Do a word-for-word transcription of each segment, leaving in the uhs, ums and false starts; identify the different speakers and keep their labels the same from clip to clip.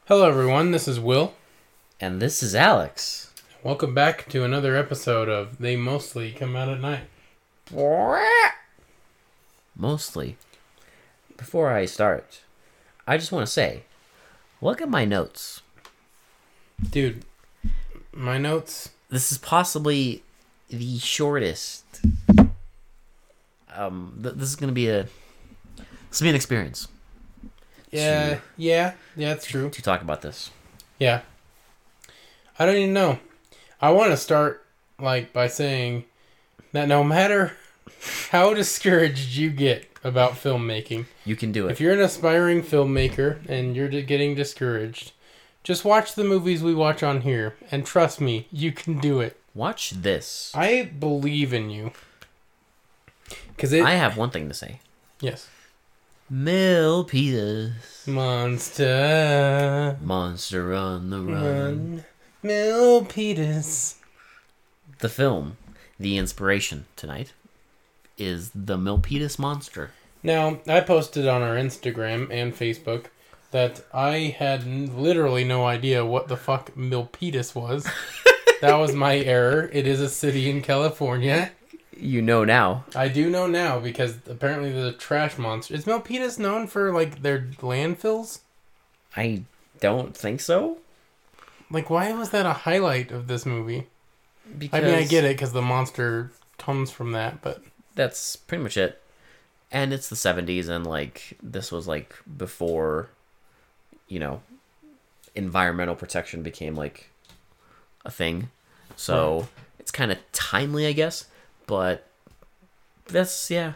Speaker 1: Hello, everyone. This is Will.
Speaker 2: And this is Alex.
Speaker 1: Welcome back to another episode of They Mostly Come Out at Night.
Speaker 2: Mostly. Before I start, I just want to say, look at my notes. Dude,
Speaker 1: my notes...
Speaker 2: This is possibly the shortest. Um, th- this is going to be a... This will be an experience.
Speaker 1: Yeah,
Speaker 2: to,
Speaker 1: yeah, yeah, that's true.
Speaker 2: To talk about this.
Speaker 1: Yeah. I don't even know. I want to start, like, by saying that no matter how discouraged you get about filmmaking...
Speaker 2: You can do it.
Speaker 1: If you're an aspiring filmmaker and you're getting discouraged, just watch the movies we watch on here. And trust me, you can do it.
Speaker 2: Watch this.
Speaker 1: I believe in you. Cause it,
Speaker 2: I have one thing to say.
Speaker 1: Yes.
Speaker 2: Milpitas.
Speaker 1: Monster.
Speaker 2: Monster on the run.
Speaker 1: Run. Milpitas.
Speaker 2: The film, the inspiration tonight, is the Milpitas Monster.
Speaker 1: Now, I posted on our Instagram and Facebook that I had literally no idea what the fuck Milpitas was. That was my error. It is a city in California.
Speaker 2: You know now.
Speaker 1: I do know now because apparently there's a trash monster. Is Milpitas known for, like, their landfills?
Speaker 2: I don't think so.
Speaker 1: Like, why was that a highlight of this movie?
Speaker 2: Because
Speaker 1: I mean, I get it because the monster comes from that, but...
Speaker 2: That's pretty much it. And it's the seventies, and, like, this was, like, before, you know, environmental protection became, like, a thing. So, right. It's kind of timely, I guess. But that's, yeah.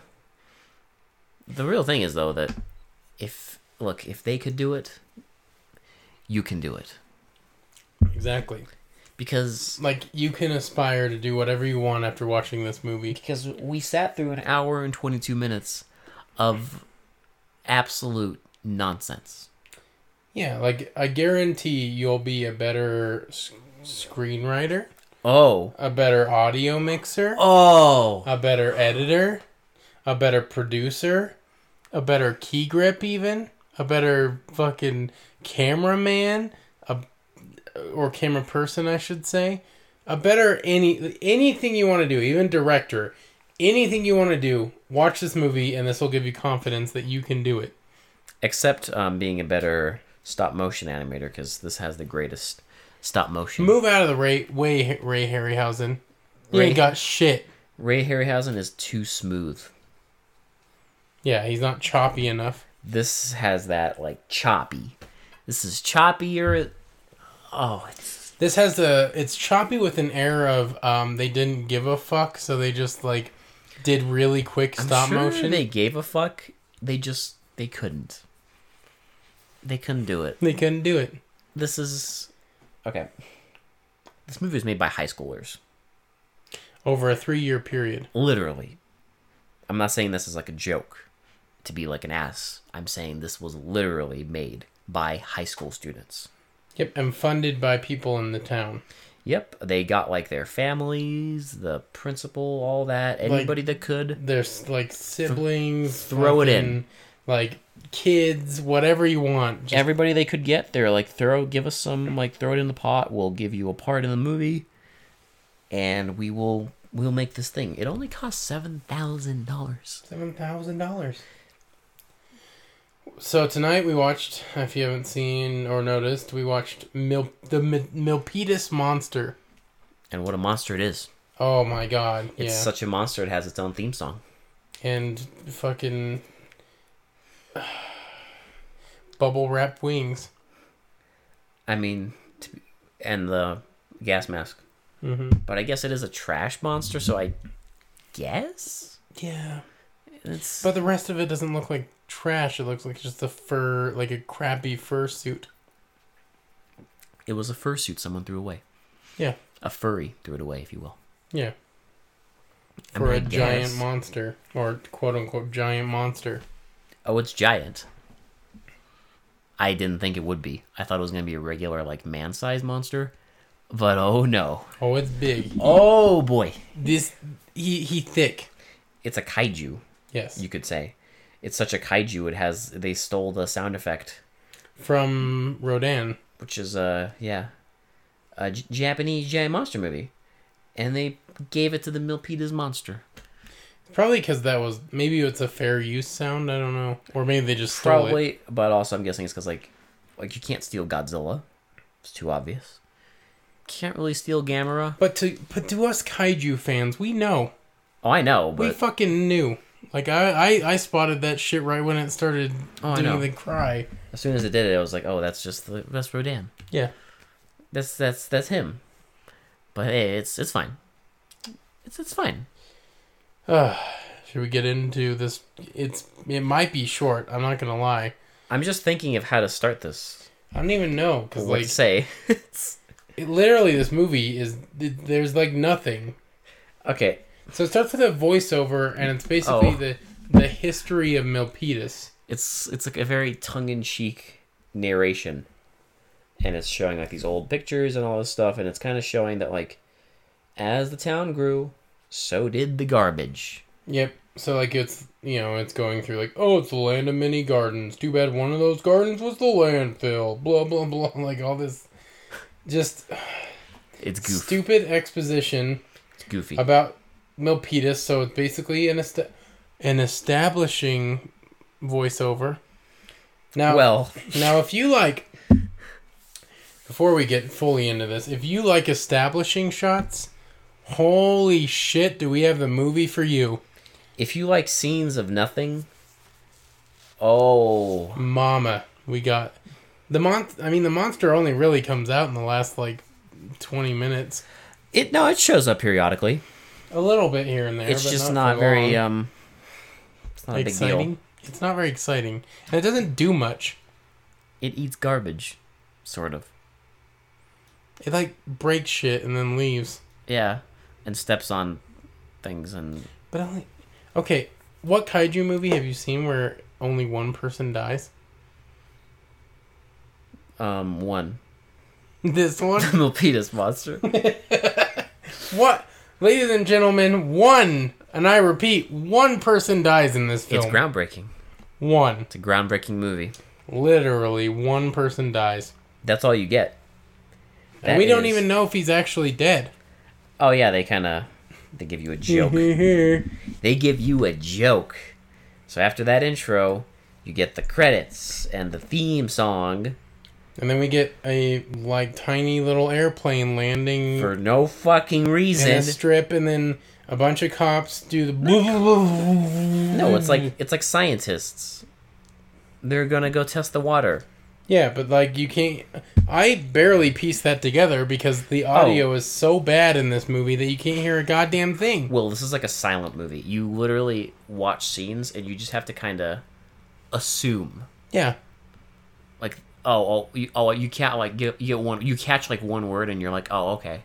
Speaker 2: The real thing is, though, that if, look, if they could do it, you can do it.
Speaker 1: Exactly.
Speaker 2: Because...
Speaker 1: Like, you can aspire to do whatever you want after watching this movie.
Speaker 2: Because we sat through an hour and twenty-two minutes of absolute nonsense.
Speaker 1: Yeah, like, I guarantee you'll be a better s- screenwriter.
Speaker 2: Oh.
Speaker 1: A better audio mixer.
Speaker 2: Oh.
Speaker 1: A better editor. A better producer. A better key grip, even. A better fucking cameraman. A, or camera person, I should say. A better any anything you want to do, even director. Anything you want to do, watch this movie, and this will give you confidence that you can do it.
Speaker 2: Except um, being a better stop motion animator, because this has the greatest... Stop motion.
Speaker 1: Move out of the Ray, way, Ray Harryhausen. He
Speaker 2: Ray,
Speaker 1: ain't got shit.
Speaker 2: Ray Harryhausen is too smooth.
Speaker 1: Yeah, he's not choppy enough.
Speaker 2: This has that, like, choppy. This is choppier. Oh, it's...
Speaker 1: This has the... It's choppy with an air of, um, they didn't give a fuck, so they just, like, did really quick stop
Speaker 2: I'm sure
Speaker 1: motion.
Speaker 2: They gave a fuck. They just... They couldn't. They couldn't do it.
Speaker 1: They couldn't do it.
Speaker 2: This is... Okay. This movie was made by high schoolers.
Speaker 1: Over a three-year period.
Speaker 2: Literally. I'm not saying this is like a joke to be like an ass. I'm saying this was literally made by high school students.
Speaker 1: Yep, and funded by people in the town.
Speaker 2: Yep, they got like their families, the principal, all that. Anybody like, that could.
Speaker 1: There's like siblings.
Speaker 2: Th- throw
Speaker 1: fucking,
Speaker 2: it in.
Speaker 1: Like... Kids, whatever you want.
Speaker 2: Just... Everybody they could get, they're like, throw, give us some, like, throw it in the pot. We'll give you a part in the movie, and we will, we'll make this thing. It only cost seven thousand dollars.
Speaker 1: Seven thousand dollars. So tonight we watched, if you haven't seen or noticed, we watched Mil- the M- Milpitas Monster.
Speaker 2: And what a monster it is!
Speaker 1: Oh my god!
Speaker 2: It's
Speaker 1: yeah.
Speaker 2: such a monster. It has its own theme song.
Speaker 1: And fucking. Bubble wrap wings.
Speaker 2: I mean, and the gas mask.
Speaker 1: Mm-hmm.
Speaker 2: But I guess it is a trash monster, so I guess?
Speaker 1: Yeah.
Speaker 2: It's...
Speaker 1: But the rest of it doesn't look like trash. It looks like just a fur, like a crappy fursuit.
Speaker 2: It was a fursuit someone threw away.
Speaker 1: Yeah.
Speaker 2: A furry threw it away, if you will.
Speaker 1: Yeah.
Speaker 2: I
Speaker 1: For
Speaker 2: mean,
Speaker 1: a
Speaker 2: I guess.
Speaker 1: giant monster. Or quote-unquote giant monster.
Speaker 2: Oh, it's giant. I didn't think it would be. I thought it was going to be a regular, like, man-sized monster. But oh no.
Speaker 1: Oh, it's big.
Speaker 2: Oh boy.
Speaker 1: This, he, he thick.
Speaker 2: It's a kaiju.
Speaker 1: Yes.
Speaker 2: You could say. It's such a kaiju, it has, they stole the sound effect.
Speaker 1: From Rodan.
Speaker 2: which is uh yeah, a J- Japanese giant monster movie, and they gave it to the Milpitas monster.
Speaker 1: Probably because that was maybe it's a fair use sound. I don't know, or maybe they just stole
Speaker 2: Probably,
Speaker 1: it.
Speaker 2: but also I'm guessing it's because like, like you can't steal Godzilla. It's too obvious. Can't really steal Gamera.
Speaker 1: But to but to us kaiju fans, we know.
Speaker 2: Oh, I know,
Speaker 1: We
Speaker 2: but
Speaker 1: fucking knew. Like I, I, I spotted that shit right when it started
Speaker 2: Oh, I
Speaker 1: doing
Speaker 2: know.
Speaker 1: the cry.
Speaker 2: as soon as it did it, I was like, oh, that's just the that's Rodan.
Speaker 1: Yeah.
Speaker 2: That's that's that's him. But hey, it's it's fine. It's it's fine.
Speaker 1: Uh, should we get into this? It's it might be short. I'm not gonna lie.
Speaker 2: I'm just thinking of how to start this.
Speaker 1: I don't even know because
Speaker 2: What
Speaker 1: like
Speaker 2: to say? It's-
Speaker 1: it, literally this movie is there's like nothing.
Speaker 2: okay,
Speaker 1: So it starts with a voiceover and it's basically
Speaker 2: Oh.
Speaker 1: the the history of Milpitas.
Speaker 2: it's it's like a very tongue-in-cheek narration, and it's showing like these old pictures and all this stuff, and it's kind of showing that like as the town grew, so did the garbage.
Speaker 1: Yep. So like it's you know it's going through like oh it's the land of many gardens. Too bad one of those gardens was the landfill. Blah blah blah. Like all this, just
Speaker 2: It's goofy.
Speaker 1: stupid exposition
Speaker 2: It's goofy.
Speaker 1: about Milpitas. So it's basically an est- an establishing voiceover. Now,
Speaker 2: well,
Speaker 1: now if you like, before we get fully into this, if you like establishing shots, holy shit, do we have the movie for you?
Speaker 2: if you like scenes of nothing, oh,
Speaker 1: Mama, we got the mon. I mean, the monster only really comes out in the last like twenty minutes.
Speaker 2: it no, it shows up periodically.
Speaker 1: A little bit here and there.
Speaker 2: It's
Speaker 1: but
Speaker 2: just
Speaker 1: not,
Speaker 2: not
Speaker 1: for
Speaker 2: very
Speaker 1: long.
Speaker 2: um. It's not a big
Speaker 1: exciting.
Speaker 2: deal.
Speaker 1: It's not very exciting, and it doesn't do much.
Speaker 2: It eats garbage, sort of.
Speaker 1: It like breaks shit and then leaves.
Speaker 2: Yeah, and steps on things and
Speaker 1: But only okay. What kaiju movie have you seen where only one person dies?
Speaker 2: um one.
Speaker 1: This one.
Speaker 2: Milpitas monster.
Speaker 1: What, ladies and gentlemen? One, and I repeat, one person dies in this film.
Speaker 2: It's groundbreaking.
Speaker 1: One,
Speaker 2: It's a groundbreaking movie.
Speaker 1: literally one person dies,
Speaker 2: That's all you get.
Speaker 1: and we
Speaker 2: That
Speaker 1: don't
Speaker 2: is-
Speaker 1: even know if he's actually dead.
Speaker 2: Oh yeah, they kind of they give you a joke. They give you a joke. So after that intro, you get the credits and the theme song
Speaker 1: And then we get a like tiny little airplane landing
Speaker 2: for no fucking
Speaker 1: in
Speaker 2: reason.
Speaker 1: a strip, and then a bunch of cops do the.
Speaker 2: No, it's like it's like scientists. They're gonna go test the water.
Speaker 1: Yeah, but like you can't. I barely pieced that together because the audio
Speaker 2: Oh.
Speaker 1: is so bad in this movie that you can't hear a goddamn thing.
Speaker 2: Well, this is like a silent movie. You literally watch scenes and you just have to kind of assume.
Speaker 1: Yeah,
Speaker 2: Like, oh, oh, you, oh, you can't like get you get one. You catch like one word and you're like, oh, okay.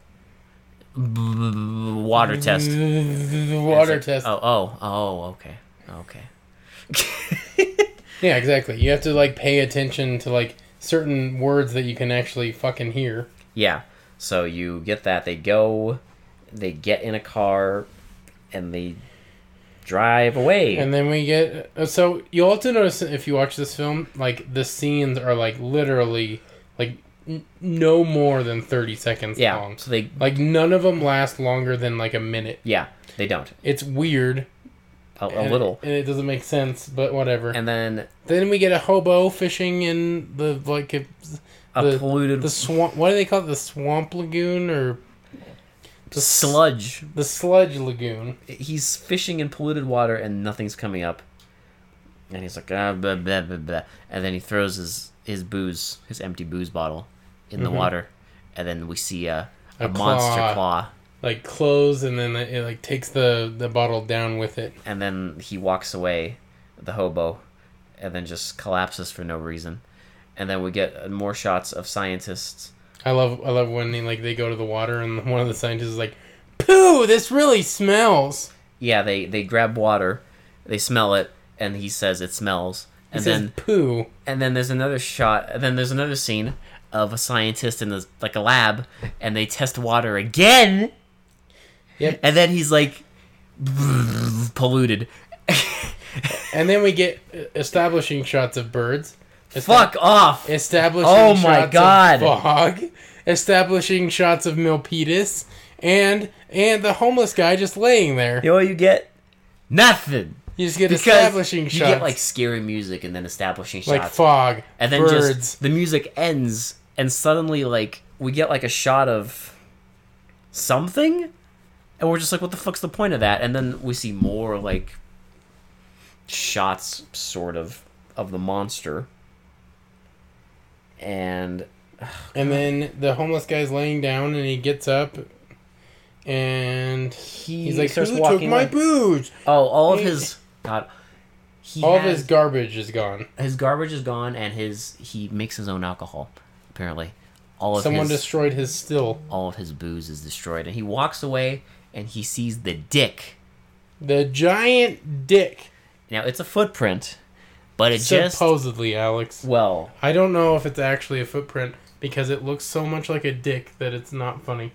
Speaker 2: Water test.
Speaker 1: The water
Speaker 2: It's like,
Speaker 1: test.
Speaker 2: Oh, oh, oh, okay, okay.
Speaker 1: Yeah, exactly. You have to like pay attention to like certain words that you can actually fucking hear.
Speaker 2: Yeah. So you get that. They go, they get in a car, and they drive away.
Speaker 1: And then we get uh, so you also notice if you watch this film, like the scenes are like literally like n- no more than thirty seconds
Speaker 2: yeah.
Speaker 1: long.
Speaker 2: So they,
Speaker 1: Like none of them last longer than like a minute.
Speaker 2: yeah, they don't.
Speaker 1: It's weird.
Speaker 2: A, a
Speaker 1: and-
Speaker 2: little.
Speaker 1: and it doesn't make sense, but whatever.
Speaker 2: And then
Speaker 1: Then we get a hobo fishing in the like a,
Speaker 2: a
Speaker 1: the,
Speaker 2: polluted
Speaker 1: the swamp. What do they call it? The swamp lagoon or the s-
Speaker 2: sludge.
Speaker 1: The sludge lagoon.
Speaker 2: He's fishing in polluted water and nothing's coming up. And he's like, ah, blah, blah, blah, blah. And then he throws his, his booze, his empty booze bottle in the
Speaker 1: Mhm.
Speaker 2: water. And then we see a, a,
Speaker 1: A
Speaker 2: monster
Speaker 1: claw.
Speaker 2: claw.
Speaker 1: Like close, and then it, it like takes the the bottle down with it.
Speaker 2: And then he walks away, the hobo, and then just collapses for no reason. And then we get more shots of scientists.
Speaker 1: I love I love when they, like they go to the water and one of the scientists is like, "Pooh, this really smells."
Speaker 2: Yeah, they, they grab water, they smell it, and he says it smells.
Speaker 1: He
Speaker 2: And
Speaker 1: says
Speaker 2: then
Speaker 1: poo.
Speaker 2: and then there's another shot, and then there's another scene of a scientist in the, like a lab, and they test water again.
Speaker 1: Yep.
Speaker 2: And then he's like polluted.
Speaker 1: And then we get establishing shots of birds.
Speaker 2: Fuck off!
Speaker 1: Establishing
Speaker 2: Oh my
Speaker 1: shots
Speaker 2: God.
Speaker 1: of fog, establishing shots of Milpitas, and and the homeless guy just laying there.
Speaker 2: You know what you get? Nothing.
Speaker 1: You just get
Speaker 2: Because
Speaker 1: establishing
Speaker 2: you
Speaker 1: shots.
Speaker 2: get like scary music and then establishing shots.
Speaker 1: like fog,
Speaker 2: and then
Speaker 1: birds.
Speaker 2: just the music ends and suddenly like we get like a shot of something and we're just like, what the fuck's the point of that? And then we see more like shots sort of of the monster. And
Speaker 1: And then the homeless guy's laying down, and he gets up, and
Speaker 2: he
Speaker 1: he's like,
Speaker 2: starts
Speaker 1: "Who took
Speaker 2: walking
Speaker 1: my
Speaker 2: like-
Speaker 1: booze?"
Speaker 2: Oh, all of
Speaker 1: He-
Speaker 2: his God, he
Speaker 1: All of
Speaker 2: has-
Speaker 1: his garbage is gone.
Speaker 2: his garbage is gone, and his he makes his own alcohol. Apparently, all of
Speaker 1: Someone
Speaker 2: his
Speaker 1: destroyed his still.
Speaker 2: all of his booze is destroyed, and he walks away, and he sees the dick.
Speaker 1: The giant dick.
Speaker 2: Now it's a footprint, but it just
Speaker 1: Supposedly, Alex.
Speaker 2: well,
Speaker 1: I don't know if it's actually a footprint because it looks so much like a dick that it's not funny.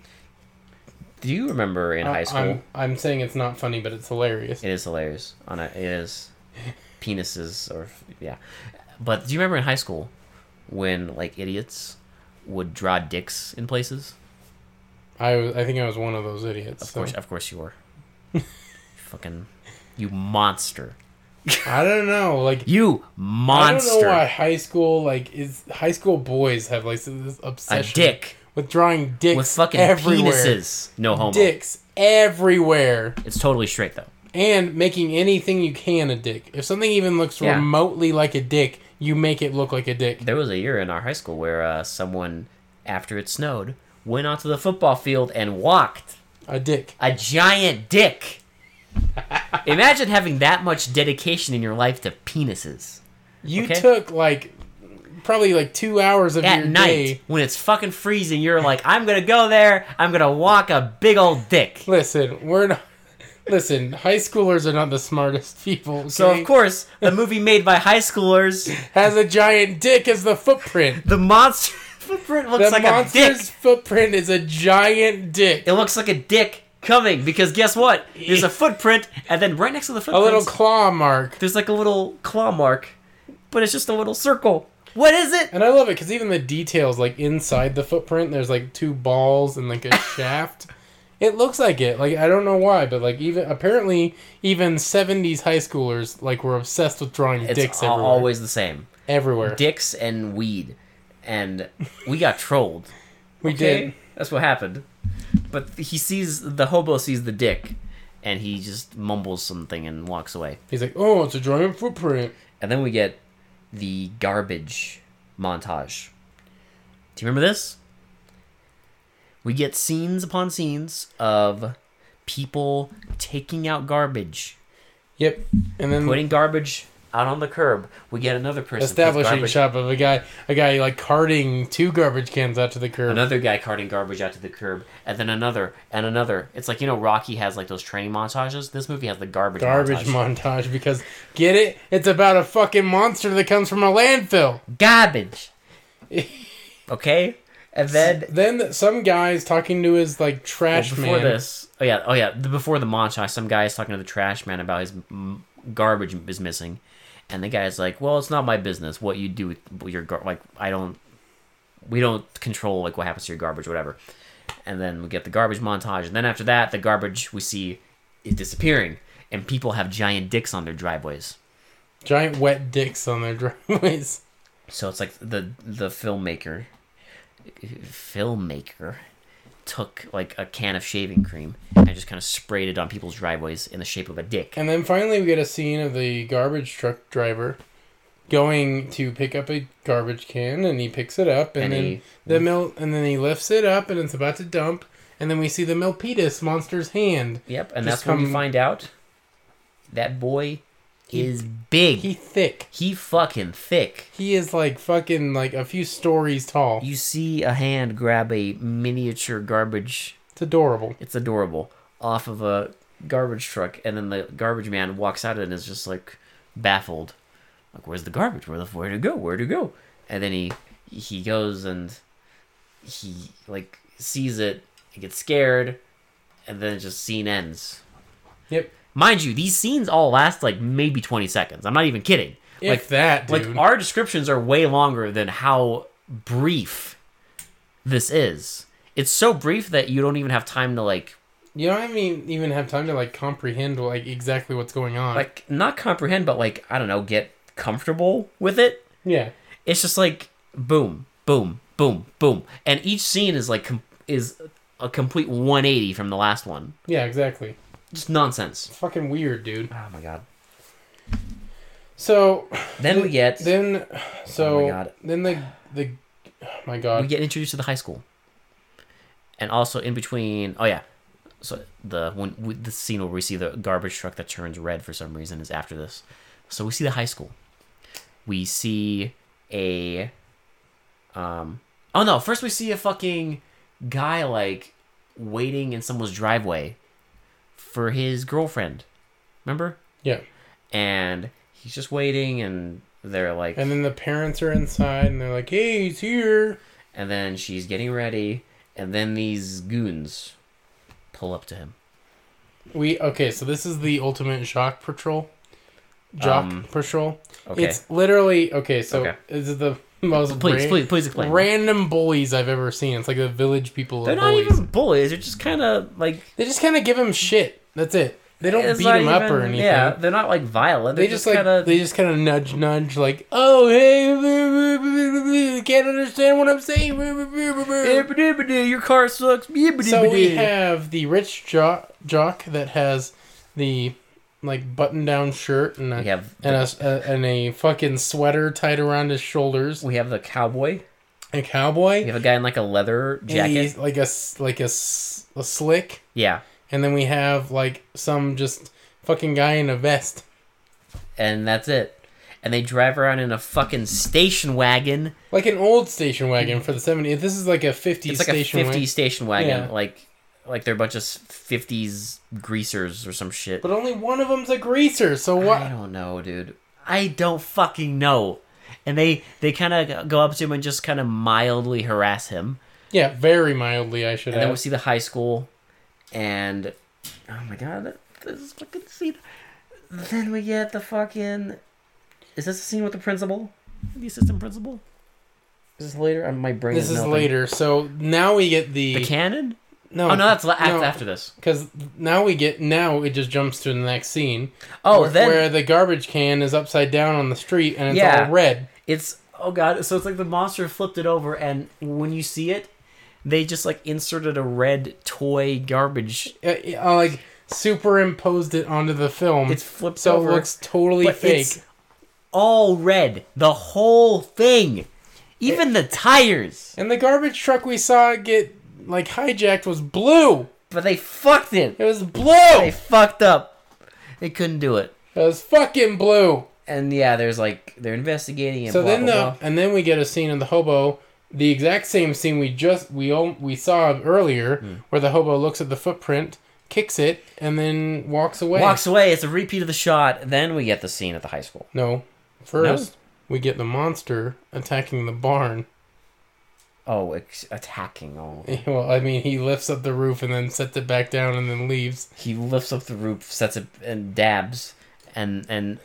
Speaker 2: do you remember in high school?
Speaker 1: I'm, I'm saying it's not funny, but it's hilarious.
Speaker 2: It is hilarious. On a, it is penises or yeah, but do you remember in high school when like idiots would draw dicks in places?
Speaker 1: I, was, I think I was one of those idiots.
Speaker 2: Of
Speaker 1: so.
Speaker 2: course, of course you were. Fucking, you monster.
Speaker 1: I don't know. Like,
Speaker 2: You
Speaker 1: I
Speaker 2: monster.
Speaker 1: don't know why high school, like, is high school boys have, like, this
Speaker 2: A
Speaker 1: obsession
Speaker 2: dick
Speaker 1: with drawing dicks
Speaker 2: with fucking
Speaker 1: everywhere.
Speaker 2: penises. No homo.
Speaker 1: Dicks everywhere.
Speaker 2: It's totally straight though.
Speaker 1: And making anything you can a dick. If something even looks
Speaker 2: Yeah.
Speaker 1: remotely like a dick, you make it look like a dick.
Speaker 2: There was a year in our high school where uh, someone, after it snowed, went onto the football field and walked
Speaker 1: A dick.
Speaker 2: a giant dick. Imagine having that much dedication in your life to penises.
Speaker 1: You
Speaker 2: Okay.
Speaker 1: took, like, probably, like, two hours of
Speaker 2: At
Speaker 1: your
Speaker 2: night,
Speaker 1: day.
Speaker 2: when it's fucking freezing, you're like, I'm gonna go there, I'm gonna walk a big old dick.
Speaker 1: Listen, we're not... Listen, high schoolers are not the smartest people, okay?
Speaker 2: So, of course, the movie made by high schoolers,
Speaker 1: Has a giant dick as the footprint.
Speaker 2: the monster footprint looks
Speaker 1: The
Speaker 2: like a
Speaker 1: monster's
Speaker 2: dick.
Speaker 1: footprint is a giant dick.
Speaker 2: It looks like a dick coming, because guess what? There's a footprint, and then right next to the
Speaker 1: A
Speaker 2: footprint,
Speaker 1: little claw mark.
Speaker 2: there's like a little claw mark, but it's just a little circle. What is it?
Speaker 1: And I love it because even the details, like inside the footprint, there's like two balls and like a shaft. It looks like it. Like, I don't know why, but like even apparently even seventies high schoolers like were obsessed with drawing
Speaker 2: It's
Speaker 1: dicks
Speaker 2: al-
Speaker 1: everywhere.
Speaker 2: always the same.
Speaker 1: everywhere.
Speaker 2: Dicks and weed. And we got trolled.
Speaker 1: we
Speaker 2: Okay?
Speaker 1: did.
Speaker 2: That's what happened. But he sees, the hobo sees the dick, and he just mumbles something and walks away.
Speaker 1: He's like, "Oh, it's a giant footprint."
Speaker 2: And then we get the garbage montage. Do you remember this? We get scenes upon scenes of people taking out garbage,
Speaker 1: Yep. And then
Speaker 2: putting garbage out on the curb. We get another person puts
Speaker 1: establishing
Speaker 2: garbage-
Speaker 1: shot of a guy, a guy like carting two garbage cans out to the curb.
Speaker 2: Another guy carting garbage out to the curb, and then another, and another. It's like, you know, Rocky has like those training montages. This movie has the garbage,
Speaker 1: Garbage
Speaker 2: montage.
Speaker 1: montage because get it? It's about a fucking monster that comes from a landfill.
Speaker 2: Garbage. Okay, and then
Speaker 1: Then some guy's talking to his like
Speaker 2: well,
Speaker 1: trash
Speaker 2: before
Speaker 1: man.
Speaker 2: this, oh yeah, oh yeah, the, before the montage, some guy is talking to the trash man about his mm, garbage is missing, and the guy's like, "Well, it's not my business what you do with your gar- like. I don't, we don't control like what happens to your garbage, or whatever." And then we get the garbage montage, and then after that, the garbage we see is disappearing, and people have giant dicks on their driveways.
Speaker 1: Giant wet dicks on their driveways.
Speaker 2: So it's like the the filmmaker, filmmaker, took like a can of shaving cream and just kind of sprayed it on people's driveways in the shape of a dick.
Speaker 1: And then finally we get a scene of the garbage truck driver going to pick up a garbage can, and he picks it up, and,
Speaker 2: And
Speaker 1: then
Speaker 2: he-
Speaker 1: the mil- and then he lifts it up, and it's about to dump, and then we see the Milpitas monster's hand.
Speaker 2: Yep, and
Speaker 1: Just
Speaker 2: that's when we
Speaker 1: come-
Speaker 2: find out that boy is big.
Speaker 1: He
Speaker 2: He,
Speaker 1: thick.
Speaker 2: fucking thick.
Speaker 1: He is like fucking like a few stories tall.
Speaker 2: You see a hand grab a miniature garbage.
Speaker 1: It's adorable.
Speaker 2: It's adorable. Off of a garbage truck, and then the garbage man walks out and is just like baffled. Like, where's the garbage? Where the where to go? Where to go? And then he he goes and he like sees it. He gets scared, and then just scene ends.
Speaker 1: Yep.
Speaker 2: Mind you, these scenes all last like maybe twenty seconds. I'm not even kidding.
Speaker 1: If
Speaker 2: like
Speaker 1: that, dude.
Speaker 2: like our descriptions are way longer than how brief this is. It's so brief that you don't even have time to like.
Speaker 1: You don't even even have time to like comprehend like exactly what's going on.
Speaker 2: Like not comprehend, but like I don't know, get comfortable with it.
Speaker 1: Yeah.
Speaker 2: It's just like boom, boom, boom, boom, and each scene is like com- is a complete one eighty from the last one.
Speaker 1: Yeah, exactly.
Speaker 2: Just nonsense.
Speaker 1: It's fucking weird, dude.
Speaker 2: Oh my god.
Speaker 1: So
Speaker 2: then we get
Speaker 1: then so
Speaker 2: oh my god.
Speaker 1: then the the oh my god.
Speaker 2: We get introduced to the high school, and also in between. Oh yeah, so the when we, the scene where we see the garbage truck that turns red for some reason is after this. So we see the high school. We see a um. Oh no! First we see a fucking guy like waiting in someone's driveway for his girlfriend. Remember?
Speaker 1: Yeah.
Speaker 2: And he's just waiting, and they're like...
Speaker 1: And then the parents are inside, and they're like, hey, he's here.
Speaker 2: And then she's getting ready, and then these goons pull up to him.
Speaker 1: We Okay, so this is the ultimate Jock Patrol. Jock
Speaker 2: Um,
Speaker 1: Patrol.
Speaker 2: Okay.
Speaker 1: It's literally... Okay, so
Speaker 2: Okay.
Speaker 1: this is the most
Speaker 2: Please,
Speaker 1: ra-
Speaker 2: please, please explain.
Speaker 1: random bullies I've ever seen. It's like the village people
Speaker 2: They're
Speaker 1: of
Speaker 2: not
Speaker 1: bullies.
Speaker 2: even bullies. They're just kind of like...
Speaker 1: They just kind of give him shit. That's it. They don't
Speaker 2: It's
Speaker 1: beat
Speaker 2: not
Speaker 1: him up or
Speaker 2: even-
Speaker 1: anything.
Speaker 2: Yeah, they're not like violent. They're
Speaker 1: They just,
Speaker 2: just
Speaker 1: like
Speaker 2: kind of...
Speaker 1: they just kind of nudge nudge like, oh hey, can't understand what I'm saying.
Speaker 2: Your car sucks.
Speaker 1: So we have the rich jock jock that has the like button down shirt and a,
Speaker 2: We have
Speaker 1: and a, a and a fucking sweater tied around his shoulders.
Speaker 2: We have the cowboy.
Speaker 1: A cowboy.
Speaker 2: We have a guy in like a leather jacket.
Speaker 1: He's like a s- like a, s- a slick.
Speaker 2: Yeah.
Speaker 1: And then we have like some just fucking guy in a vest.
Speaker 2: And that's it. And they drive around in a fucking station wagon.
Speaker 1: Like an old station wagon for the seventies. This is like a fifties
Speaker 2: It's like
Speaker 1: station
Speaker 2: a fifties
Speaker 1: wagon.
Speaker 2: station wagon.
Speaker 1: Yeah.
Speaker 2: Like like they're a bunch of fifties greasers or some shit.
Speaker 1: But only one of them's a greaser, so what?
Speaker 2: I don't know, dude. I don't fucking know. And they, they kind of go up to him and just kind of mildly harass him.
Speaker 1: Yeah, very mildly, I should
Speaker 2: And then we
Speaker 1: add.
Speaker 2: see the high school. And, oh my god, this is fucking scene. Then we get the fucking... Is this the scene with the principal? The assistant principal? Is this later? My brain
Speaker 1: This
Speaker 2: is
Speaker 1: is
Speaker 2: melting.
Speaker 1: later, so now we get the...
Speaker 2: The cannon?
Speaker 1: No,
Speaker 2: Oh, no, that's la-
Speaker 1: no,
Speaker 2: after this.
Speaker 1: Because now we get... Now it just jumps to the next scene.
Speaker 2: Oh,
Speaker 1: where,
Speaker 2: then...
Speaker 1: where the garbage can is upside down on the street, and it's
Speaker 2: Yeah.
Speaker 1: all red.
Speaker 2: It's... Oh, God. So it's like the monster flipped it over, and when you see it, they just, like, inserted a red toy garbage.
Speaker 1: Uh, uh, like, superimposed it onto the film.
Speaker 2: It's flipped
Speaker 1: so
Speaker 2: over.
Speaker 1: it looks totally
Speaker 2: but
Speaker 1: fake.
Speaker 2: It's all red. The whole thing. Even the tires.
Speaker 1: And the garbage truck we saw get, like, hijacked was blue.
Speaker 2: But they fucked it.
Speaker 1: It was blue.
Speaker 2: They fucked up. They couldn't do it.
Speaker 1: It was fucking blue.
Speaker 2: And yeah, there's like they're investigating and
Speaker 1: So
Speaker 2: blah,
Speaker 1: then
Speaker 2: blah,
Speaker 1: the
Speaker 2: blah.
Speaker 1: and then we get a scene of the hobo, the exact same scene we just we all, we saw earlier,
Speaker 2: Hmm.
Speaker 1: where the hobo looks at the footprint, kicks it, and then walks away.
Speaker 2: Walks away. It's a repeat of the shot. Then we get the scene at the high school.
Speaker 1: No, first we get the monster attacking the barn.
Speaker 2: Oh, ex- attacking. Oh,
Speaker 1: Well, I mean, he lifts up the roof and then sets it back down and then leaves.
Speaker 2: he lifts up the roof, sets it, and dabs, and and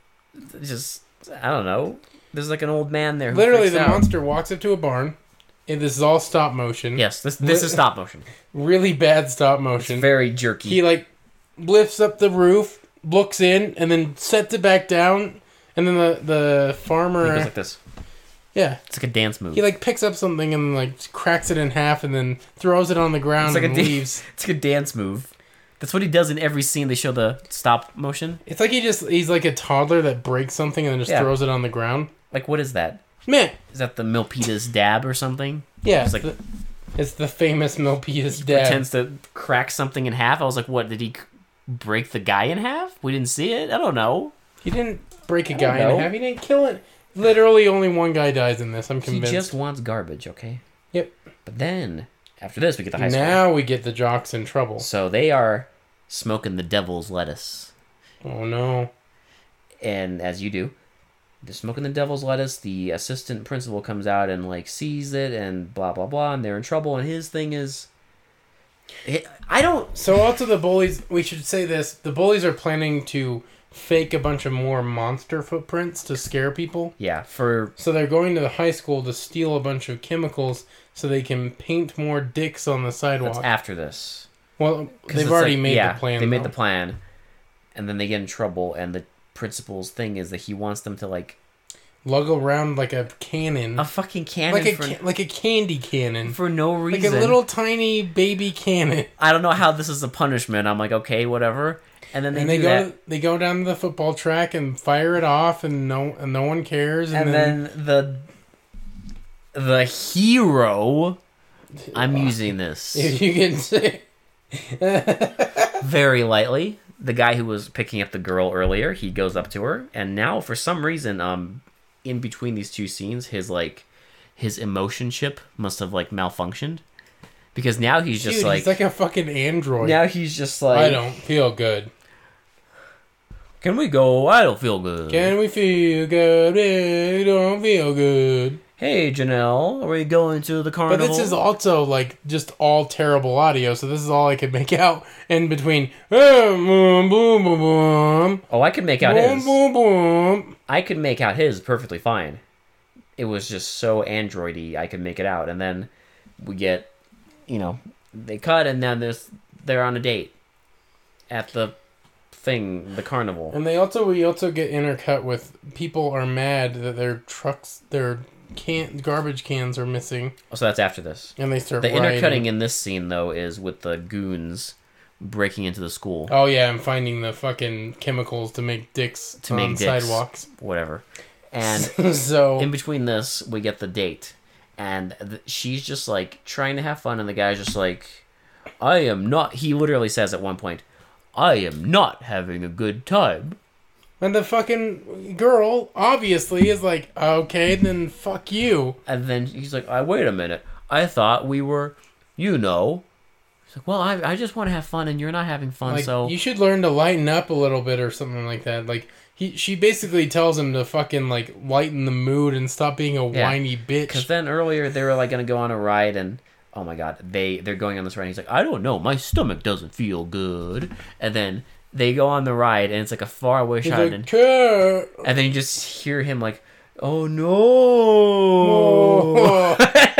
Speaker 2: just I don't know. There's like an old man there. Who
Speaker 1: Literally,
Speaker 2: freaks
Speaker 1: the
Speaker 2: out.
Speaker 1: monster walks up to a barn. And this is all stop motion.
Speaker 2: Yes, this this is stop motion.
Speaker 1: Really bad stop
Speaker 2: It's
Speaker 1: motion.
Speaker 2: very jerky.
Speaker 1: He like lifts up the roof, looks in, and then sets it back down. And then the the farmer,
Speaker 2: He goes like this.
Speaker 1: yeah,
Speaker 2: It's like a dance move.
Speaker 1: he like picks up something and like cracks it in half, and then throws it on the ground
Speaker 2: It's like
Speaker 1: and
Speaker 2: a da-
Speaker 1: leaves.
Speaker 2: It's like a dance move. That's what he does in every scene. They show the stop motion.
Speaker 1: It's like he just he's like a toddler that breaks something and then just
Speaker 2: Yeah.
Speaker 1: throws it on the ground.
Speaker 2: Like, what is that?
Speaker 1: Man,
Speaker 2: Is that the Milpitas dab or something?
Speaker 1: yeah,
Speaker 2: It's
Speaker 1: it's,
Speaker 2: like-
Speaker 1: the, it's the famous Milpitas dad.
Speaker 2: Pretends to crack something in half. I was like, what? Did he c- break the guy in half? We didn't see it. I don't know.
Speaker 1: He didn't break a
Speaker 2: I don't
Speaker 1: guy in
Speaker 2: know.
Speaker 1: half. He didn't kill it. Literally, only one guy dies in this. I'm
Speaker 2: He
Speaker 1: convinced.
Speaker 2: just wants garbage, okay?
Speaker 1: Yep.
Speaker 2: But then, after this, we get the high school.
Speaker 1: Now we get the jocks in trouble.
Speaker 2: So they are smoking the devil's lettuce.
Speaker 1: Oh no.
Speaker 2: And as you do, they're smoking the devil's lettuce. The assistant principal comes out and, like, sees it and blah, blah, blah. And they're in trouble. And his thing is... I don't...
Speaker 1: So also the bullies, we should say this, the bullies are planning to fake a bunch of more monster footprints to scare people.
Speaker 2: Yeah, for
Speaker 1: So they're going to the high school to steal a bunch of chemicals so they can paint more dicks on the sidewalk.
Speaker 2: that's after this.
Speaker 1: Well,
Speaker 2: 'Cause
Speaker 1: they've
Speaker 2: it's
Speaker 1: already
Speaker 2: like-
Speaker 1: made
Speaker 2: yeah,
Speaker 1: the plan.
Speaker 2: They made
Speaker 1: though.
Speaker 2: the plan, and then they get in trouble. And the principal's thing is that he wants them to like
Speaker 1: lug around like a cannon,
Speaker 2: a fucking cannon
Speaker 1: like a
Speaker 2: for,
Speaker 1: ca- like a candy cannon,
Speaker 2: for no
Speaker 1: like
Speaker 2: reason.
Speaker 1: a little tiny baby cannon.
Speaker 2: I don't know how this is a punishment. I'm like, okay, whatever. And then they,
Speaker 1: And they
Speaker 2: do
Speaker 1: go
Speaker 2: that.
Speaker 1: they go down to the football track and fire it off, and no and no one cares. And,
Speaker 2: And
Speaker 1: then,
Speaker 2: then the the hero. I'm using this
Speaker 1: if you can say,
Speaker 2: very lightly. The guy who was picking up the girl earlier, he goes up to her, and now for some reason, um, in between these two scenes, his like his emotion chip must have like malfunctioned because now he's just
Speaker 1: dude,
Speaker 2: like,
Speaker 1: he's like a fucking android.
Speaker 2: now he's just like,
Speaker 1: I don't feel good.
Speaker 2: Can we go? I don't feel good.
Speaker 1: Can we feel good? I don't feel good.
Speaker 2: Hey, Janelle, are we going to the
Speaker 1: But
Speaker 2: carnival?
Speaker 1: this is also like just all terrible audio, so this is all I could make out in between. Boom, boom, boom, boom, boom.
Speaker 2: Oh, I could make out
Speaker 1: Boom,
Speaker 2: his.
Speaker 1: boom, boom.
Speaker 2: I could make out his perfectly fine. It was just so androidy, I could make it out. And then we get, you know, they cut, and then there's they're on a date at the thing, the carnival.
Speaker 1: And they also we also get intercut with people are mad that their trucks, their can garbage cans are missing,
Speaker 2: Oh, so that's after this.
Speaker 1: and they start
Speaker 2: The
Speaker 1: rioting.
Speaker 2: intercutting in this scene, though, is with the goons breaking into the school.
Speaker 1: Oh yeah, I'm finding the fucking chemicals to make dicks
Speaker 2: To
Speaker 1: on
Speaker 2: make dicks.
Speaker 1: sidewalks.
Speaker 2: Whatever. And
Speaker 1: so
Speaker 2: in between this, we get the date. And th- she's just, like, trying to have fun, and the guy's just like, I am not... He literally says at one point, I am not having a good time.
Speaker 1: and the fucking girl obviously is like, okay, then fuck you.
Speaker 2: And then he's like, I wait a minute. I thought we were, you know. He's like, well, I, I just want to have fun, and you're not having fun,
Speaker 1: Like,
Speaker 2: so...
Speaker 1: you should learn to lighten up a little bit or something like that. Like, he, she basically tells him to fucking, like, lighten the mood and stop being a
Speaker 2: Yeah.
Speaker 1: whiny
Speaker 2: Because
Speaker 1: bitch.
Speaker 2: then earlier they were like gonna go on a ride, and oh my god, they they're going on this ride. And he's like, I don't know, my stomach doesn't feel good. And then they go on the ride, and it's like a far away
Speaker 1: He's
Speaker 2: shot,
Speaker 1: like,
Speaker 2: and,
Speaker 1: "Cat."
Speaker 2: and then you just hear him like, oh no.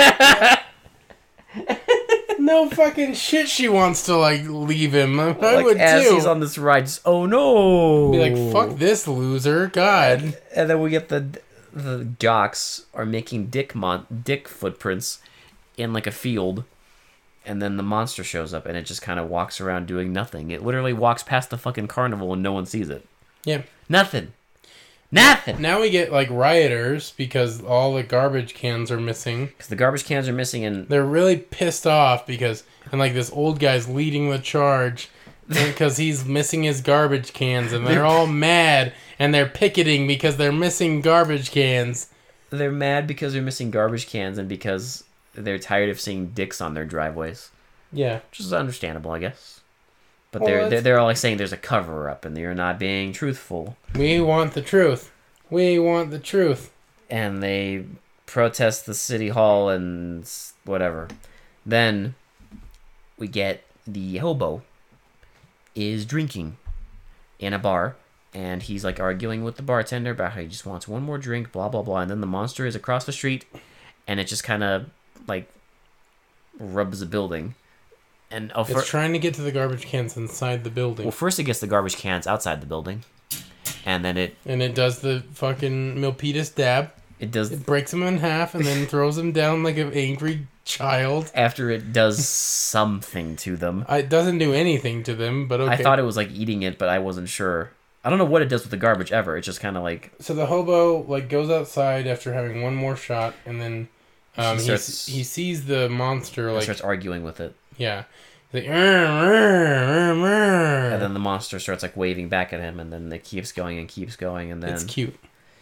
Speaker 1: No fucking shit she wants to, like, leave him. I
Speaker 2: Like,
Speaker 1: would
Speaker 2: as
Speaker 1: too.
Speaker 2: he's on this ride, just, oh no.
Speaker 1: Be like, fuck this loser. God.
Speaker 2: And then we get the the jocks are making dick mon- dick footprints in like a field, and then the monster shows up, and it just kind of walks around doing nothing. It literally walks past the fucking carnival, and no one sees it.
Speaker 1: Yeah.
Speaker 2: Nothing. Nothing.
Speaker 1: Now we get, like, rioters because all the garbage cans are missing.
Speaker 2: Because the garbage cans are missing, and
Speaker 1: They're really pissed off because, and, like, this old guy's leading the charge because he's missing his garbage cans, and they're all mad, and they're picketing because they're missing garbage cans.
Speaker 2: they're mad because they're missing garbage cans, and because they're tired of seeing dicks on their driveways,
Speaker 1: Yeah.
Speaker 2: which is understandable, I guess. But
Speaker 1: Well,
Speaker 2: they're,
Speaker 1: that's-
Speaker 2: they're they're all like saying there's a cover up, and you're not being truthful.
Speaker 1: We want the truth. We want the truth.
Speaker 2: And they protest the city hall and s- whatever. Then we get the hobo is drinking in a bar, and he's like arguing with the bartender about how he just wants one more drink, blah blah blah. And then the monster is across the street, and it just kind of like rubs the building. And oh,
Speaker 1: It's
Speaker 2: fir-
Speaker 1: trying to get to the garbage cans inside the building.
Speaker 2: well, first it gets the garbage cans outside the building, and then it
Speaker 1: And it does the fucking Milpitas dab.
Speaker 2: it does
Speaker 1: It breaks him in half and then throws him down like an angry child.
Speaker 2: after it does something to them.
Speaker 1: I- It doesn't do anything to them, but okay.
Speaker 2: I thought it was like eating it, but I wasn't sure. I don't know what it does with the garbage ever. It's just kind of like
Speaker 1: So the hobo like goes outside after having one more shot, and then um,
Speaker 2: He
Speaker 1: he,
Speaker 2: starts-
Speaker 1: he sees the monster like
Speaker 2: starts arguing with it,
Speaker 1: yeah, he's like, "Arr, arr, arr."
Speaker 2: and then the monster starts like waving back at him, and then it keeps going and keeps going, and then
Speaker 1: It's cute.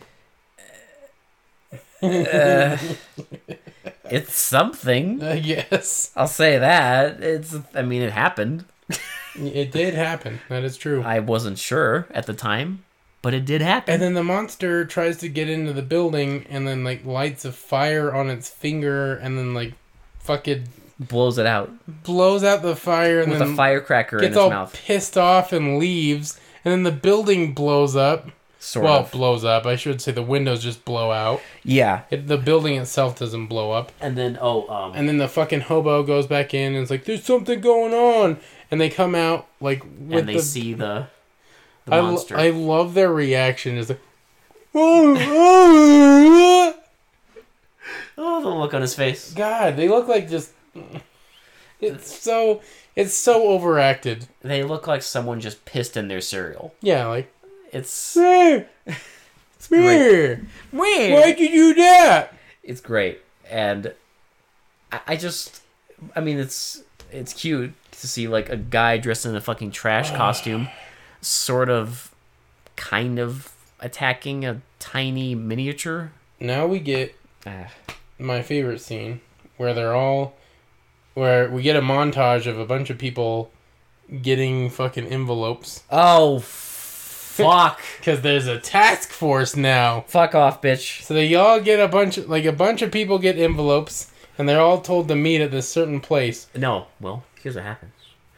Speaker 2: uh, it's something.
Speaker 1: I guess
Speaker 2: I'll say that. It's. I mean, it happened.
Speaker 1: it did happen. That is true.
Speaker 2: I wasn't sure at the time, but it did happen.
Speaker 1: And then the monster tries to get into the building, and then like lights a fire on its finger, and then like fucking
Speaker 2: blows it out
Speaker 1: blows out the fire, and
Speaker 2: with
Speaker 1: then
Speaker 2: a firecracker in
Speaker 1: gets
Speaker 2: its
Speaker 1: all
Speaker 2: mouth.
Speaker 1: pissed off and leaves. and then the building blows up.
Speaker 2: Sort
Speaker 1: well,
Speaker 2: of.
Speaker 1: blows up. I should say the windows just blow out.
Speaker 2: Yeah.
Speaker 1: It, the building itself doesn't blow up.
Speaker 2: And then, oh, um...
Speaker 1: And then the fucking hobo goes back in and it's like, there's something going on. And they come out, like, with
Speaker 2: and they
Speaker 1: the...
Speaker 2: see the, the
Speaker 1: I,
Speaker 2: monster.
Speaker 1: I love their reaction. It's like, oh, oh,
Speaker 2: oh, the look on his face.
Speaker 1: God, they look like just... It's so... It's so overacted.
Speaker 2: They look like someone just pissed in their cereal.
Speaker 1: Yeah, like...
Speaker 2: It's...
Speaker 1: Where? Where?
Speaker 2: Where?
Speaker 1: Why'd you do that?
Speaker 2: It's great. And I, I just... I mean, it's it's cute to see, like, a guy dressed in a fucking trash costume sort of, kind of attacking a tiny miniature.
Speaker 1: Now we get
Speaker 2: Ah.
Speaker 1: my favorite scene where they're all... Where we get a montage of a bunch of people getting fucking envelopes.
Speaker 2: Oh, fuck.
Speaker 1: Because there's a task force now.
Speaker 2: Fuck off, bitch.
Speaker 1: So they all get a bunch of... Like, a bunch of people get envelopes, and they're all told to meet at this certain place.
Speaker 2: No, well, here's what happens.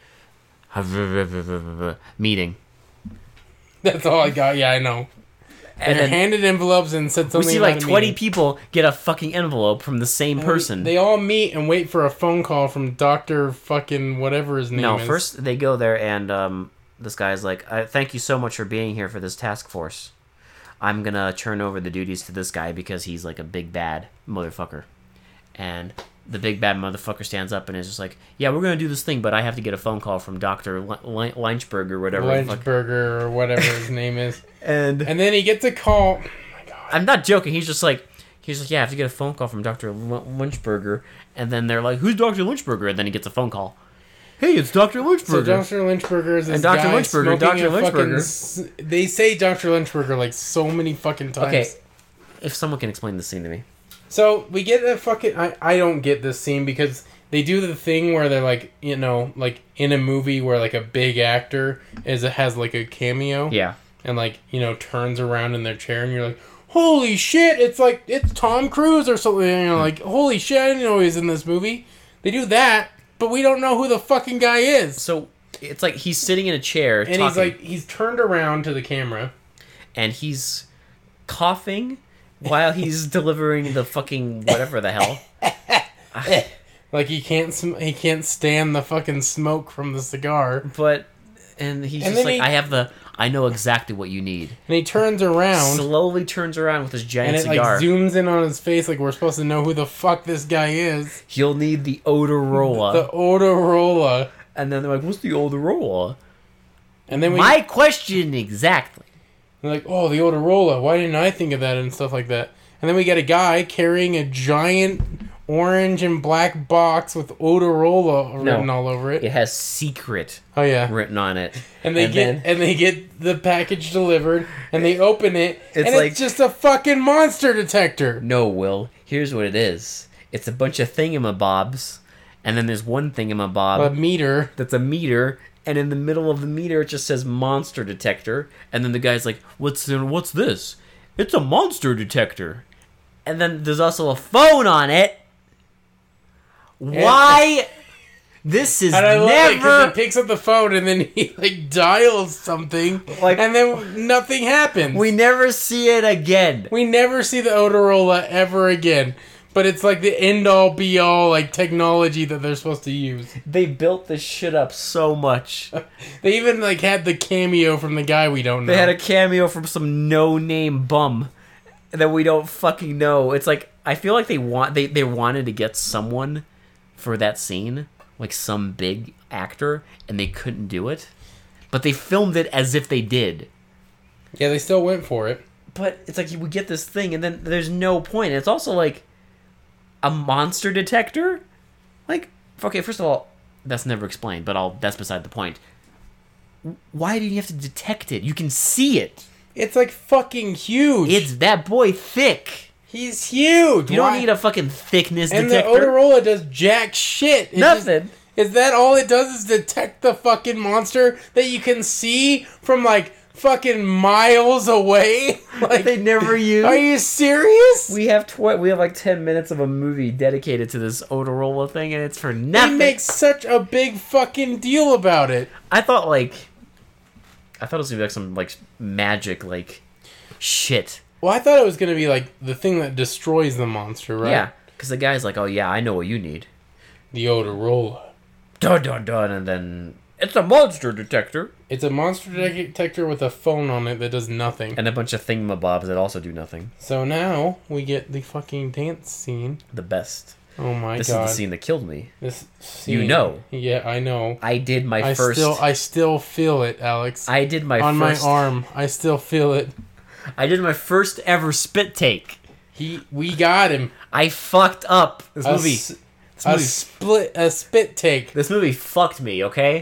Speaker 2: Meeting.
Speaker 1: That's all I got. Yeah, I know.
Speaker 2: And
Speaker 1: They're
Speaker 2: then
Speaker 1: handed envelopes and said
Speaker 2: we
Speaker 1: something
Speaker 2: see
Speaker 1: about
Speaker 2: like
Speaker 1: a
Speaker 2: twenty
Speaker 1: meeting.
Speaker 2: people get a fucking envelope from the same person.
Speaker 1: They all meet and wait for a phone call from Doctor fucking whatever his name
Speaker 2: no,
Speaker 1: is.
Speaker 2: first they go there and um, this guy's like, I thank you so much for being here for this task force. I'm gonna turn over the duties to this guy because he's like a big bad motherfucker. And the big bad motherfucker stands up and is just like, yeah, we're gonna do this thing, but I have to get a phone call from Doctor L- L- Lynchburg or whatever. the fuck-
Speaker 1: Lynchburger or whatever his name is.
Speaker 2: And
Speaker 1: And then he gets a call.
Speaker 2: I'm not joking. He's just like, he's like, yeah, I have to get a phone call from Doctor L- Lynchburger. And then they're like, who's Doctor Lynchburger? And then he gets a phone call. Hey, it's Doctor Lynchburger.
Speaker 1: So Doctor Lynchburger is this
Speaker 2: And Doctor
Speaker 1: guy
Speaker 2: Lynchburger,
Speaker 1: smoking
Speaker 2: Doctor
Speaker 1: a fucking
Speaker 2: Lynchburger.
Speaker 1: s- They say Doctor Lynchburger like so many fucking times.
Speaker 2: Okay, if someone can explain this scene to me.
Speaker 1: So we get a fucking... I, I don't get this scene because they do the thing where they're like, you know, like in a movie where like a big actor is has like a cameo.
Speaker 2: Yeah.
Speaker 1: And like, you know, turns around in their chair and you're like, holy shit, it's like, it's Tom Cruise or something. You know, like, holy shit, I didn't know he was in this movie. They do that, but we don't know who the fucking guy is.
Speaker 2: So it's like he's sitting in a chair
Speaker 1: And
Speaker 2: talking,
Speaker 1: he's like, he's turned around to the camera.
Speaker 2: and he's coughing while he's delivering the fucking whatever the hell.
Speaker 1: Like he can't, sm- he can't stand the fucking smoke from the cigar.
Speaker 2: But and he's
Speaker 1: And
Speaker 2: just
Speaker 1: then
Speaker 2: like,
Speaker 1: he-
Speaker 2: I have the, I know exactly what you need.
Speaker 1: And he turns around.
Speaker 2: Slowly turns around with his giant
Speaker 1: And it
Speaker 2: cigar.
Speaker 1: like zooms in on his face like we're supposed to know who the fuck this guy is.
Speaker 2: He'll need the Odorola.
Speaker 1: The Odorola.
Speaker 2: And then they're like, what's the Odorola?
Speaker 1: And then we...
Speaker 2: My question exactly.
Speaker 1: They're like, oh, the Odorola. Why didn't I think of that and stuff like that? And then we get a guy carrying a giant orange and black box with Odorola written
Speaker 2: No.
Speaker 1: all over it.
Speaker 2: It has secret
Speaker 1: Oh yeah.
Speaker 2: written on it.
Speaker 1: And they
Speaker 2: And
Speaker 1: get
Speaker 2: then-
Speaker 1: and they get the package delivered and they open it
Speaker 2: It's
Speaker 1: and
Speaker 2: like-
Speaker 1: it's just a fucking monster detector.
Speaker 2: No, Will. Here's what it is. It's a bunch of thingamabobs, and then there's one thingamabob
Speaker 1: A meter.
Speaker 2: that's a meter, and in the middle of the meter it just says monster detector, and then the guy's like, what's what's this? It's a monster detector. And then there's also a phone on it. Why? This is
Speaker 1: And I love it because
Speaker 2: never...
Speaker 1: he picks up the phone and then he like dials something
Speaker 2: Like-
Speaker 1: and then nothing happens.
Speaker 2: We never see it again.
Speaker 1: We never see the Odorola ever again. But it's like the end all be all like technology that they're supposed to use.
Speaker 2: They built this shit up so much.
Speaker 1: They even like had the cameo from the guy we don't know.
Speaker 2: They had a cameo from some no-name bum that we don't fucking know. It's like, I feel like they want they, they wanted to get someone for that scene, like some big actor, and they couldn't do it. But they filmed it as if they did.
Speaker 1: Yeah, they still went for it.
Speaker 2: But it's like we get this thing, and then there's no point. It's also like a monster detector. Like, okay, first of all, that's never explained, but I'll that's beside the point. Why do you have to detect it? You can see it.
Speaker 1: It's like fucking huge.
Speaker 2: It's that boy thick.
Speaker 1: He's huge.
Speaker 2: You don't
Speaker 1: Why-
Speaker 2: need a fucking thickness
Speaker 1: And
Speaker 2: detector.
Speaker 1: the Odorola does jack shit. It
Speaker 2: Nothing.
Speaker 1: just- is that all it does is detect the fucking monster that you can see from like fucking miles away? Like
Speaker 2: They never use.
Speaker 1: Are you serious?
Speaker 2: We have tw- we have like ten minutes of a movie dedicated to this Odorola thing, and it's for
Speaker 1: They
Speaker 2: nothing.
Speaker 1: make such a big fucking deal about it.
Speaker 2: I thought like, I thought it was gonna be like some like magic like shit.
Speaker 1: Well, I thought it was gonna be like the thing that destroys the monster, right?
Speaker 2: Yeah, because the guy's like, oh yeah, I know what you need.
Speaker 1: The Odorola.
Speaker 2: Dun dun dun, and then it's a monster detector.
Speaker 1: It's a monster detector with a phone on it that does nothing.
Speaker 2: And a bunch of thingamabobs that also do nothing.
Speaker 1: So now we get the fucking dance scene.
Speaker 2: The best.
Speaker 1: Oh my
Speaker 2: this
Speaker 1: god.
Speaker 2: This is the scene that killed me.
Speaker 1: This scene.
Speaker 2: You know.
Speaker 1: Yeah, I know.
Speaker 2: I did my
Speaker 1: I
Speaker 2: first...
Speaker 1: Still, I still feel it, Alex.
Speaker 2: I did my
Speaker 1: on
Speaker 2: first...
Speaker 1: my arm. I still feel it.
Speaker 2: I did my first ever spit take.
Speaker 1: He, we got him.
Speaker 2: I fucked up. This
Speaker 1: a
Speaker 2: movie...
Speaker 1: S-
Speaker 2: this
Speaker 1: a
Speaker 2: movie,
Speaker 1: split, a spit take.
Speaker 2: This movie fucked me, okay?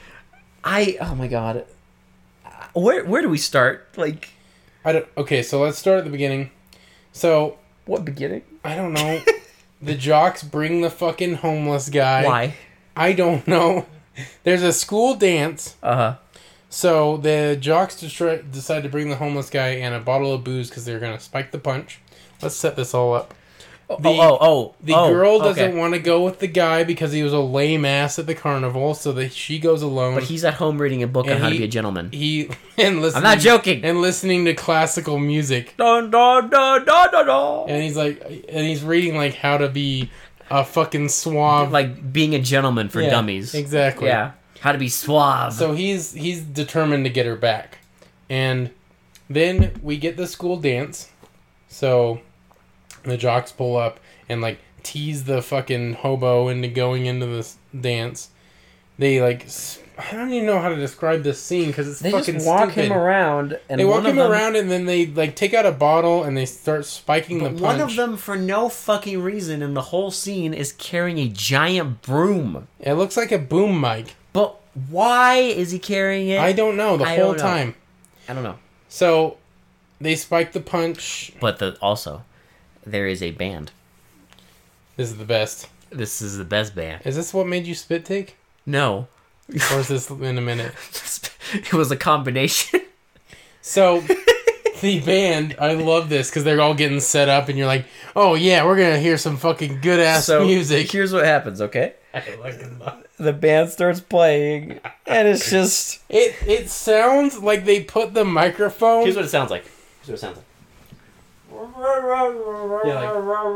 Speaker 2: I... Oh my god. Where where do we start? Like...
Speaker 1: I don't... Okay, so let's start at the beginning. So...
Speaker 2: What beginning?
Speaker 1: I don't know. The jocks bring the fucking homeless guy.
Speaker 2: Why?
Speaker 1: I don't know. There's a school dance.
Speaker 2: Uh-huh.
Speaker 1: So the jocks destroy, decide to bring the homeless guy and a bottle of booze because they're going to spike the punch. Let's set this all up.
Speaker 2: Oh,
Speaker 1: The,
Speaker 2: oh, oh.
Speaker 1: the
Speaker 2: oh,
Speaker 1: girl doesn't
Speaker 2: okay.
Speaker 1: want to go with the guy because he was a lame ass at the carnival, so that she goes alone.
Speaker 2: But he's at home reading a book on
Speaker 1: And
Speaker 2: how
Speaker 1: he-
Speaker 2: to be a gentleman.
Speaker 1: He and listening,
Speaker 2: I'm not joking.
Speaker 1: And listening to classical music.
Speaker 2: Dun, dun, dun, dun, dun, dun.
Speaker 1: And he's like, and he's reading like how to be a fucking suave.
Speaker 2: Like being a gentleman for
Speaker 1: Yeah,
Speaker 2: dummies.
Speaker 1: Exactly.
Speaker 2: Yeah. How to be suave.
Speaker 1: So he's he's determined to get her back. And then we get the school dance. So the jocks pull up and like tease the fucking hobo into going into this dance. They like s- I don't even know how to describe this scene because it's
Speaker 2: they
Speaker 1: fucking
Speaker 2: just walk
Speaker 1: stupid.
Speaker 2: him around, and
Speaker 1: They
Speaker 2: one
Speaker 1: walk
Speaker 2: of
Speaker 1: him
Speaker 2: them,
Speaker 1: around and then they like take out a bottle and they start spiking
Speaker 2: but
Speaker 1: the punch.
Speaker 2: one of them, for no fucking reason, in the whole scene, is carrying a giant broom.
Speaker 1: It looks like a boom mic.
Speaker 2: But why is he carrying it?
Speaker 1: I don't know the
Speaker 2: I
Speaker 1: whole
Speaker 2: don't know.
Speaker 1: time.
Speaker 2: I don't know.
Speaker 1: So they spike the punch.
Speaker 2: But the, also, there is a band.
Speaker 1: This is the best.
Speaker 2: This is the best band.
Speaker 1: Is this what made you spit take?
Speaker 2: No.
Speaker 1: Or is this in a minute?
Speaker 2: It was a combination.
Speaker 1: So, the band, I love this because they're all getting set up and you're like, oh yeah, we're going to hear some fucking good ass
Speaker 2: So
Speaker 1: music.
Speaker 2: here's what happens, okay? The band starts playing, and it's just...
Speaker 1: It it sounds like they put the microphone...
Speaker 2: Here's what it sounds like. Here's what it sounds like.
Speaker 1: Yeah,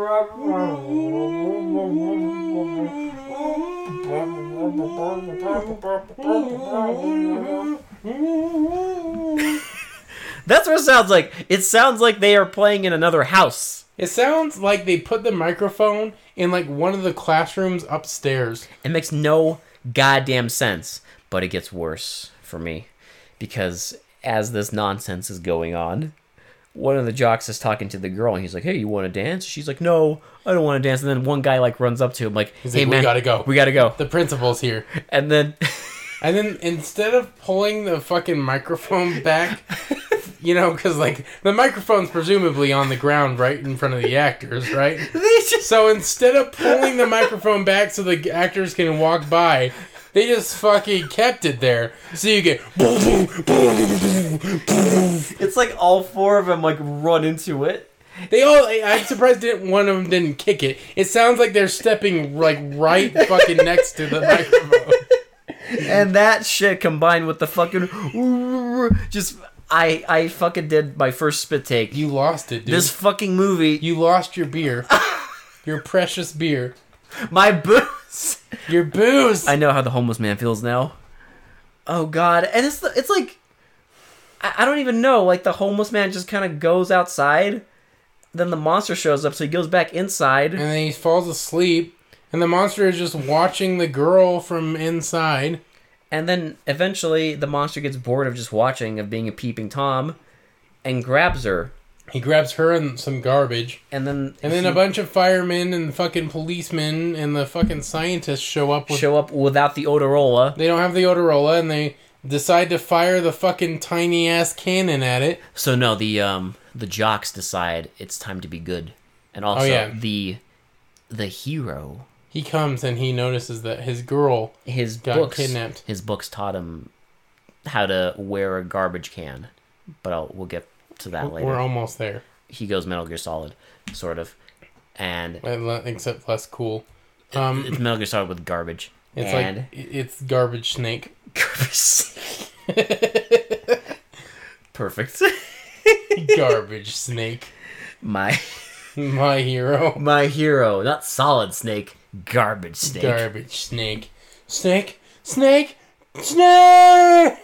Speaker 2: That's what it sounds like. It sounds like they are playing in another house.
Speaker 1: It sounds like they put the microphone in like one of the classrooms upstairs.
Speaker 2: It makes no goddamn sense. But it gets worse for me. Because as this nonsense is going on, one of the jocks is talking to the girl, and he's like, hey, you want to dance? She's like, no, I don't want to dance. And then one guy like runs up to him like,
Speaker 1: He's
Speaker 2: hey,
Speaker 1: like,
Speaker 2: man,
Speaker 1: we gotta go.
Speaker 2: We gotta go.
Speaker 1: The principal's here.
Speaker 2: And then...
Speaker 1: And then instead of pulling the fucking microphone back, you know, because like the microphone's presumably on the ground right in front of the actors, right?
Speaker 2: they just...
Speaker 1: So instead of pulling the microphone back so the actors can walk by, they just fucking kept it there. So you get...
Speaker 2: It's like all four of them like run into it.
Speaker 1: They all... I'm surprised didn't, one of them didn't kick it. It sounds like they're stepping like right fucking next to the microphone.
Speaker 2: And that shit combined with the fucking... Just... I, I fucking did my first spit take.
Speaker 1: You lost it, dude.
Speaker 2: This fucking movie...
Speaker 1: You lost your beer. Your precious beer.
Speaker 2: My booze...
Speaker 1: Your booze!
Speaker 2: I know how the homeless man feels now. Oh god, and it's the, it's like I, I don't even know. Like the homeless man just kind of goes outside, then the monster shows up, so he goes back inside,
Speaker 1: And then he falls asleep, and the monster is just watching the girl from inside.
Speaker 2: and then eventually the monster gets bored of just watching, of being a peeping tom, and grabs her,
Speaker 1: He grabs her and some garbage.
Speaker 2: and then
Speaker 1: And then
Speaker 2: he
Speaker 1: a bunch of firemen and fucking policemen and the fucking scientists show up with...
Speaker 2: show up without the Odorola.
Speaker 1: They don't have the Odorola, and they decide to fire the fucking tiny-ass cannon at it.
Speaker 2: So no, the um the jocks decide it's time to be good, and also
Speaker 1: Oh, yeah.
Speaker 2: the the hero.
Speaker 1: He comes and he notices that his girl...
Speaker 2: His
Speaker 1: Got
Speaker 2: books,
Speaker 1: kidnapped.
Speaker 2: His books taught him how to wear a garbage can, but I'll, we'll get to that later.
Speaker 1: We're almost there.
Speaker 2: He goes Metal Gear Solid, sort of, and
Speaker 1: Except less cool. Um,
Speaker 2: it's Metal Gear Solid with garbage.
Speaker 1: it's
Speaker 2: and
Speaker 1: like... It's Garbage Snake.
Speaker 2: garbage. Perfect.
Speaker 1: Garbage Snake.
Speaker 2: My
Speaker 1: My hero.
Speaker 2: my hero, not Solid Snake, Garbage Snake.
Speaker 1: Garbage Snake. Snake. Snake. Snake.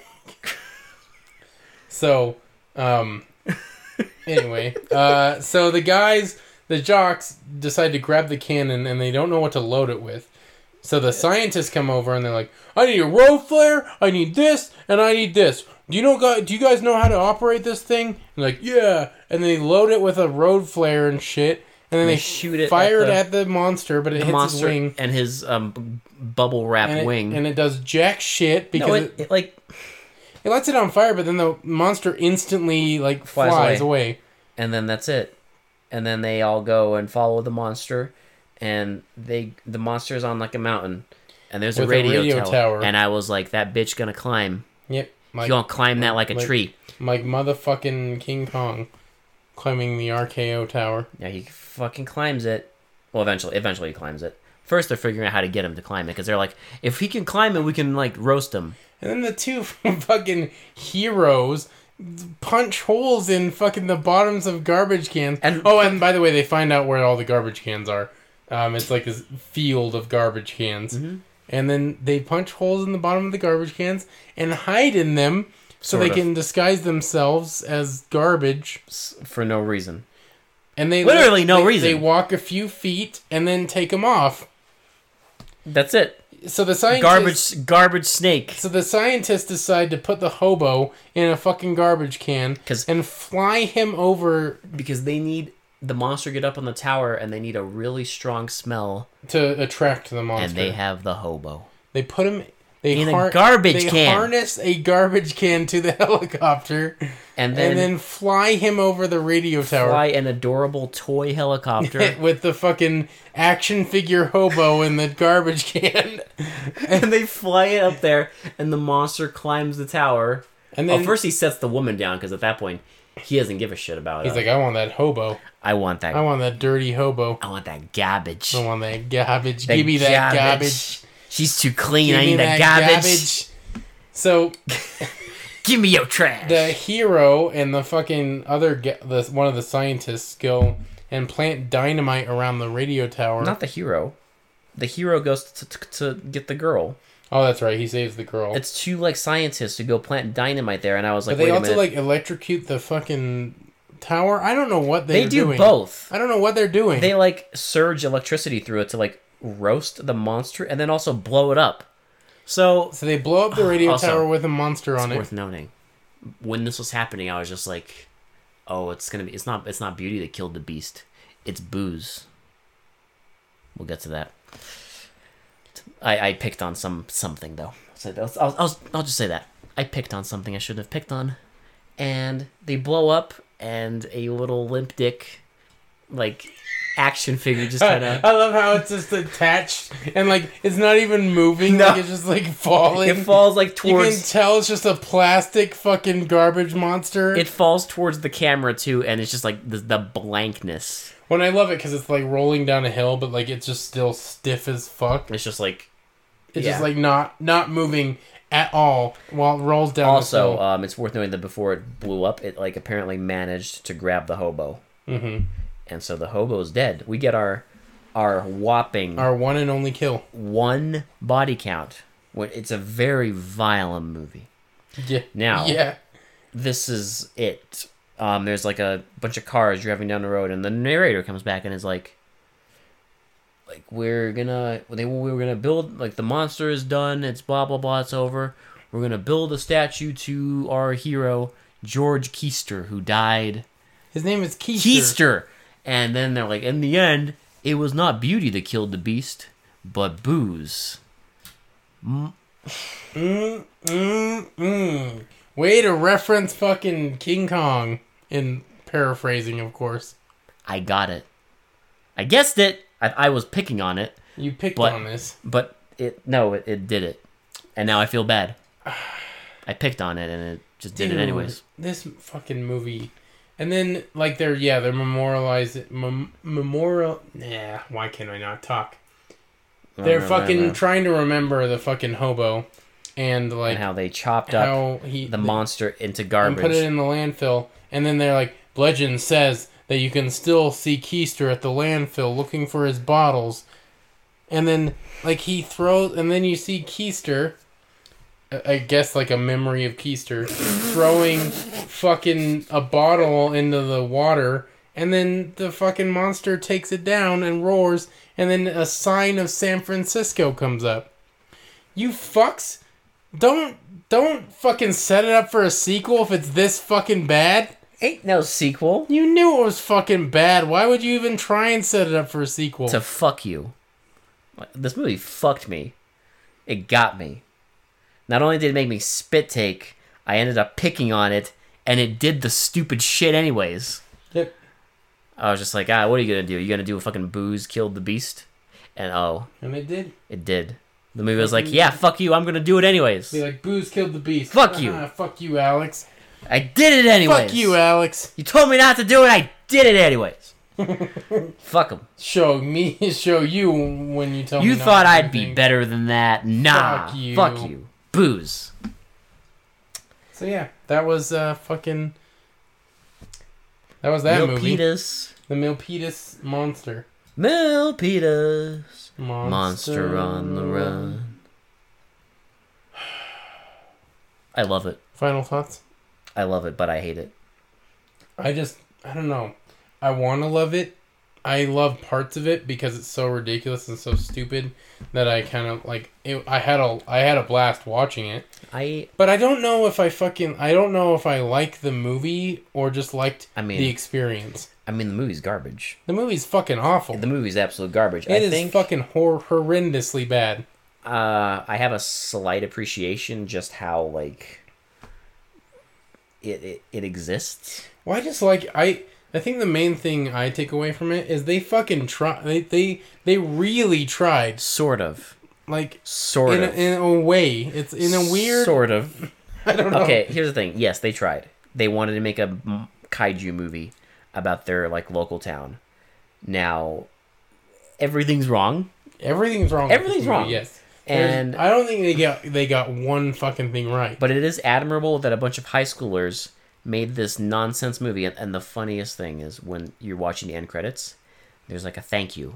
Speaker 1: So, um, anyway, uh, so the guys, the jocks, decide to grab the cannon and they don't know what to load it with. So the scientists come over and they're like, I need a road flare, I need this, and I need this. Do you know? Do you guys know how to operate this thing? And like, yeah. And they load it with a road flare and shit. And then
Speaker 2: They
Speaker 1: they,
Speaker 2: shoot it
Speaker 1: fire
Speaker 2: at the-
Speaker 1: it at the monster, but it
Speaker 2: The
Speaker 1: hits
Speaker 2: monster
Speaker 1: his wing.
Speaker 2: and his um, b- bubble wrap
Speaker 1: And it,
Speaker 2: wing.
Speaker 1: and it does jack shit because
Speaker 2: no,
Speaker 1: it,
Speaker 2: it, it like
Speaker 1: it lights it on fire, but then the monster instantly like flies,
Speaker 2: Flies
Speaker 1: away.
Speaker 2: away. and then that's it. And then they all go and follow the monster, and they the monster's on like a mountain, and there's a
Speaker 1: With a
Speaker 2: radio,
Speaker 1: radio
Speaker 2: tower.
Speaker 1: tower.
Speaker 2: And I was like, that bitch gonna climb.
Speaker 1: Yep. Like,
Speaker 2: He's gonna climb that like a
Speaker 1: like-
Speaker 2: tree.
Speaker 1: like motherfucking King Kong climbing the R K O tower.
Speaker 2: Yeah, he fucking climbs it. Well, eventually, eventually he climbs it. First, they're figuring out how to get him to climb it because they're like, if he can climb it, we can like roast him.
Speaker 1: And then the two fucking heroes punch holes in fucking the bottoms of garbage cans.
Speaker 2: And-
Speaker 1: oh, and by the way, they find out where all the garbage cans are. Um, it's like this field of garbage cans.
Speaker 2: Mm-hmm.
Speaker 1: And then they punch holes in the bottom of the garbage cans and hide in them so
Speaker 2: Sort
Speaker 1: they
Speaker 2: of.
Speaker 1: can disguise themselves as garbage.
Speaker 2: S- for no reason.
Speaker 1: And they
Speaker 2: Literally no
Speaker 1: they-
Speaker 2: reason.
Speaker 1: They walk a few feet and then take them off.
Speaker 2: That's it.
Speaker 1: So the scientists,
Speaker 2: Garbage, garbage snake.
Speaker 1: So the scientists decide to put the hobo in a fucking garbage can
Speaker 2: 'Cause-
Speaker 1: and fly him over
Speaker 2: Because they need the monster get up on the tower, and they need a really strong smell,
Speaker 1: to attract the monster.
Speaker 2: and they have the hobo.
Speaker 1: They put him they
Speaker 2: In a
Speaker 1: har-
Speaker 2: garbage
Speaker 1: they
Speaker 2: can.
Speaker 1: harness a garbage can to the helicopter
Speaker 2: And then,
Speaker 1: and then fly him over the radio tower
Speaker 2: fly an adorable toy helicopter.
Speaker 1: with the fucking action figure hobo in the garbage can.
Speaker 2: And they fly it up there, and the monster climbs the tower.
Speaker 1: And then
Speaker 2: Well, first he sets the woman down, because at that point, he doesn't give a shit about it.
Speaker 1: he's like, I want that hobo.
Speaker 2: I want that.
Speaker 1: I want that dirty hobo.
Speaker 2: I want that garbage.
Speaker 1: I want that garbage.
Speaker 2: That
Speaker 1: Give me that
Speaker 2: garbage.
Speaker 1: garbage.
Speaker 2: She's too clean.
Speaker 1: Give
Speaker 2: I
Speaker 1: me
Speaker 2: need
Speaker 1: that
Speaker 2: that garbage.
Speaker 1: garbage. So
Speaker 2: Give me your trash.
Speaker 1: the hero and the fucking other ga- the one of the scientists go and plant dynamite around the radio tower.
Speaker 2: Not the hero. The hero goes to, to, to get the girl.
Speaker 1: Oh, that's right. He saves the girl.
Speaker 2: It's two like scientists who go plant dynamite there, and I was like,
Speaker 1: but they
Speaker 2: wait a
Speaker 1: also
Speaker 2: minute.
Speaker 1: like electrocute the fucking tower. I don't know what they're
Speaker 2: they do
Speaker 1: doing.
Speaker 2: both.
Speaker 1: I don't know what they're doing.
Speaker 2: They like surge electricity through it to like roast the monster and then also blow it up. So
Speaker 1: so they blow up the radio
Speaker 2: Also,
Speaker 1: tower with a monster on
Speaker 2: it's
Speaker 1: it.
Speaker 2: worth noting, when this was happening, I was just like, oh, it's gonna be. It's not. It's not Beauty that killed the beast. It's booze. We'll get to that. I, I picked on some something though. So I'll, I'll, I'll, I'll just say that I picked on something I shouldn't have picked on, and they blow up, and a little limp dick, like action figure, just kind of.
Speaker 1: I love how it's just attached and like it's not even moving.
Speaker 2: No.
Speaker 1: Like it's just like falling.
Speaker 2: It falls like
Speaker 1: You can
Speaker 2: towards.
Speaker 1: tell it's just a plastic fucking garbage monster.
Speaker 2: It falls towards the camera too, and it's just like the, the blankness.
Speaker 1: When I love it because it's like rolling down a hill, but like it's just still stiff as fuck.
Speaker 2: It's just like.
Speaker 1: It's
Speaker 2: Yeah.
Speaker 1: just like not not moving at all while it rolls down. this
Speaker 2: Also,
Speaker 1: hill.
Speaker 2: um, it's worth noting that before it blew up, it like apparently managed to grab the hobo,
Speaker 1: Mhm.
Speaker 2: and so the hobo's dead. We get our our whopping
Speaker 1: Our one and only kill.
Speaker 2: one body count. When it's a very violent movie.
Speaker 1: Yeah.
Speaker 2: Now,
Speaker 1: Yeah.
Speaker 2: this is it. Um, there's like a bunch of cars driving down the road, and the narrator comes back and is like, like we're gonna they we were gonna build like the monster is done. It's blah blah blah. It's over. We're gonna build a statue to our hero George Keister, who died.
Speaker 1: His name is Keister.
Speaker 2: Keister. And then they're like, in the end, it was not Beauty that killed the beast, but booze.
Speaker 1: Mm, mm, mm. Way to reference fucking King Kong. In paraphrasing, of course.
Speaker 2: I got it. I guessed it. I, I was picking on it,
Speaker 1: You picked
Speaker 2: But-
Speaker 1: on this.
Speaker 2: but it no, it, it did it. And now I feel bad. I picked on it, and it just did it
Speaker 1: Dude,
Speaker 2: anyways.
Speaker 1: This fucking movie. And then, like, they're, yeah, they're memorialized. Mem- memorial. Nah, why can I not talk? They're fucking trying to remember the fucking hobo. and like
Speaker 2: and how they chopped up
Speaker 1: how he
Speaker 2: the
Speaker 1: they,
Speaker 2: monster into
Speaker 1: and
Speaker 2: garbage.
Speaker 1: put it in the landfill, and then they're like, legend says that you can still see Keister at the landfill looking for his bottles, and then like he throws, and then you see Keister, I guess like a memory of Keister, throwing fucking a bottle into the water, and then the fucking monster takes it down and roars, and then a sign of San Francisco comes up. You fucks, don't don't fucking set it up for a sequel if it's this fucking bad.
Speaker 2: Ain't no sequel.
Speaker 1: You knew it was fucking bad. Why would you even try and set it up for a sequel?
Speaker 2: To fuck you. This movie fucked me. It got me. Not only did it make me spit take, I ended up picking on it, and it did the stupid shit anyways.
Speaker 1: Yep.
Speaker 2: I was just like, ah, what are you gonna do? You gonna do a fucking booze killed the beast? And oh.
Speaker 1: And it did.
Speaker 2: It did. The movie was like, yeah, fuck you, I'm gonna do it anyways.
Speaker 1: Be like, booze killed the beast.
Speaker 2: Fuck you.
Speaker 1: Ah, fuck you, Alex.
Speaker 2: I did it anyways.
Speaker 1: Fuck you, Alex.
Speaker 2: You told me not to do it, I did it anyways. Fuck him.
Speaker 1: Show me, show you when you tell
Speaker 2: you
Speaker 1: me.
Speaker 2: You thought
Speaker 1: not to
Speaker 2: I'd
Speaker 1: do
Speaker 2: be
Speaker 1: things.
Speaker 2: better than that. Nah.
Speaker 1: Fuck you.
Speaker 2: Fuck you. Booze.
Speaker 1: So yeah, that was uh fucking. That was that movie.
Speaker 2: Milpitas.
Speaker 1: The Milpitas monster.
Speaker 2: Milpitas.
Speaker 1: Monster.
Speaker 2: Monster on the run. I love it.
Speaker 1: Final thoughts?
Speaker 2: I love it, but I hate it.
Speaker 1: I just, I don't know. I want to love it. I love parts of it because it's so ridiculous and so stupid that I kind of like it, I had a I had a blast watching it.
Speaker 2: I
Speaker 1: But I don't know if I fucking I don't know if I like the movie or just liked
Speaker 2: I mean,
Speaker 1: the experience.
Speaker 2: I mean the movie's garbage.
Speaker 1: The movie's fucking awful.
Speaker 2: The movie's absolute garbage.
Speaker 1: It
Speaker 2: I
Speaker 1: is
Speaker 2: think
Speaker 1: fucking hor- horrendously bad.
Speaker 2: uh I have a slight appreciation just how like it it, it exists.
Speaker 1: Well, I just like I I think the main thing I take away from it is they fucking try. They they, they really tried.
Speaker 2: Sort of.
Speaker 1: Like
Speaker 2: Sort
Speaker 1: in
Speaker 2: of.
Speaker 1: A, in a way, it's in a weird.
Speaker 2: Sort of.
Speaker 1: I don't know.
Speaker 2: Okay, here's the thing. Yes, they tried. They wanted to make a m- kaiju movie about their like local town. Now, everything's wrong.
Speaker 1: Everything's wrong.
Speaker 2: Everything's
Speaker 1: with this movie,
Speaker 2: wrong.
Speaker 1: Yes.
Speaker 2: And
Speaker 1: There's, I don't think they got they got one fucking thing right.
Speaker 2: But it is admirable that a bunch of high schoolers made this nonsense movie, and, and the funniest thing is when you're watching the end credits, there's like a thank you,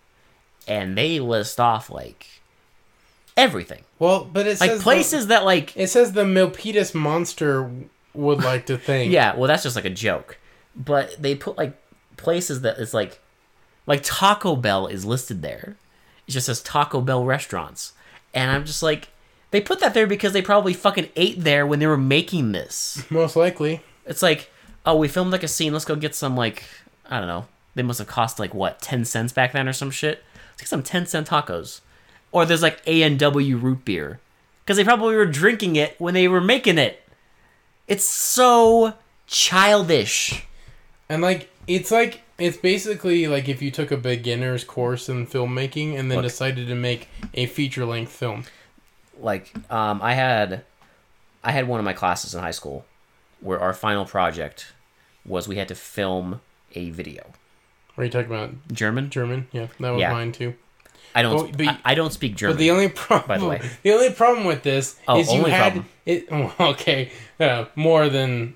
Speaker 2: and they list off like everything.
Speaker 1: Well, but it
Speaker 2: like
Speaker 1: says
Speaker 2: places
Speaker 1: the,
Speaker 2: that like
Speaker 1: it says the Milpitas monster would like to thank.
Speaker 2: yeah, well that's just like a joke, but they put like places that it's like like Taco Bell is listed there. It just says Taco Bell restaurants, and I'm just like. They put that there because they probably fucking ate there when they were making this.
Speaker 1: Most likely.
Speaker 2: It's like, oh, we filmed like a scene. Let's go get some like, I don't know. They must have cost like what, ten cents back then or some shit. Let's get some ten cent tacos. Or there's like A and W root beer because they probably were drinking it when they were making it. It's so childish.
Speaker 1: And like it's like it's basically like if you took a beginner's course in filmmaking and then
Speaker 2: Look.
Speaker 1: decided to make a feature length film.
Speaker 2: Like, um, I had, I had one of my classes in high school where our final project was we had to film a video.
Speaker 1: What are you talking about?
Speaker 2: German?
Speaker 1: German? Yeah, that was
Speaker 2: Yeah.
Speaker 1: mine too.
Speaker 2: I don't.
Speaker 1: Oh, but-
Speaker 2: I, I don't speak German.
Speaker 1: But the only problem,
Speaker 2: by the way.
Speaker 1: the only problem with this
Speaker 2: Oh,
Speaker 1: is you
Speaker 2: only
Speaker 1: had
Speaker 2: problem.
Speaker 1: it. Well, okay, uh, more than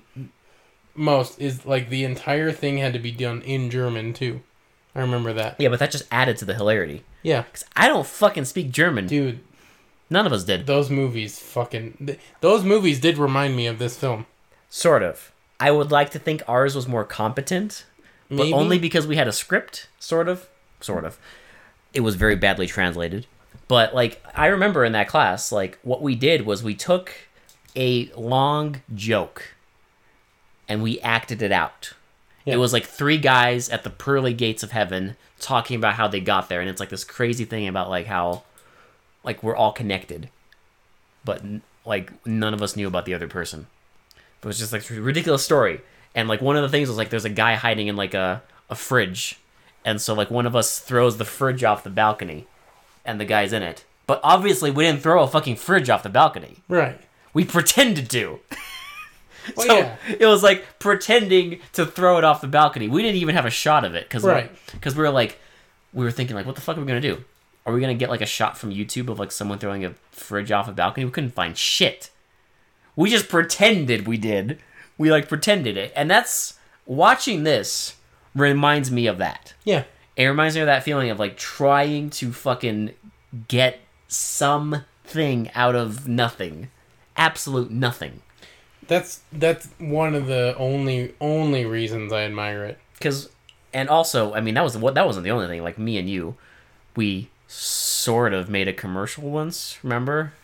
Speaker 1: most is like the entire thing had to be done in German too. I remember that.
Speaker 2: Yeah, but that just added to the hilarity.
Speaker 1: Yeah,
Speaker 2: Because I don't fucking speak German.
Speaker 1: dude,
Speaker 2: None of us did.
Speaker 1: those movies fucking th- those movies did remind me of this film.
Speaker 2: Sort of. I would like to think ours was more competent, but
Speaker 1: Maybe.
Speaker 2: only because we had a script. Sort of. Sort of. It was very badly translated. But, like, I remember in that class, like, what we did was we took a long joke and we acted it out.
Speaker 1: Yeah.
Speaker 2: It was like three guys at the pearly gates of heaven talking about how they got there. And it's like this crazy thing about, like, how, like, we're all connected. But, like, none of us knew about the other person. It was just, like, a ridiculous story. And, like, one of the things was, like, there's a guy hiding in, like, a, a fridge. And so, like, one of us throws the fridge off the balcony. And the guy's in it. But obviously, we didn't throw a fucking fridge off the balcony.
Speaker 1: Right.
Speaker 2: We pretended to.
Speaker 1: Well,
Speaker 2: so
Speaker 1: yeah.
Speaker 2: it was like pretending to throw it off the balcony. We didn't even have a shot of it because
Speaker 1: Right.
Speaker 2: because we were like we were thinking like, what the fuck are we gonna do? Are we gonna get like a shot from YouTube of like someone throwing a fridge off a balcony? We couldn't find shit. We just pretended we did. We like pretended it, and that's watching this reminds me of that.
Speaker 1: Yeah.
Speaker 2: It reminds me of that feeling of like trying to fucking get something out of nothing, absolute nothing.
Speaker 1: That's that's one of the only only reasons I admire it.
Speaker 2: Because, and also, I mean, that was what that wasn't the only thing. Like me and you, we sort of made a commercial once. Remember?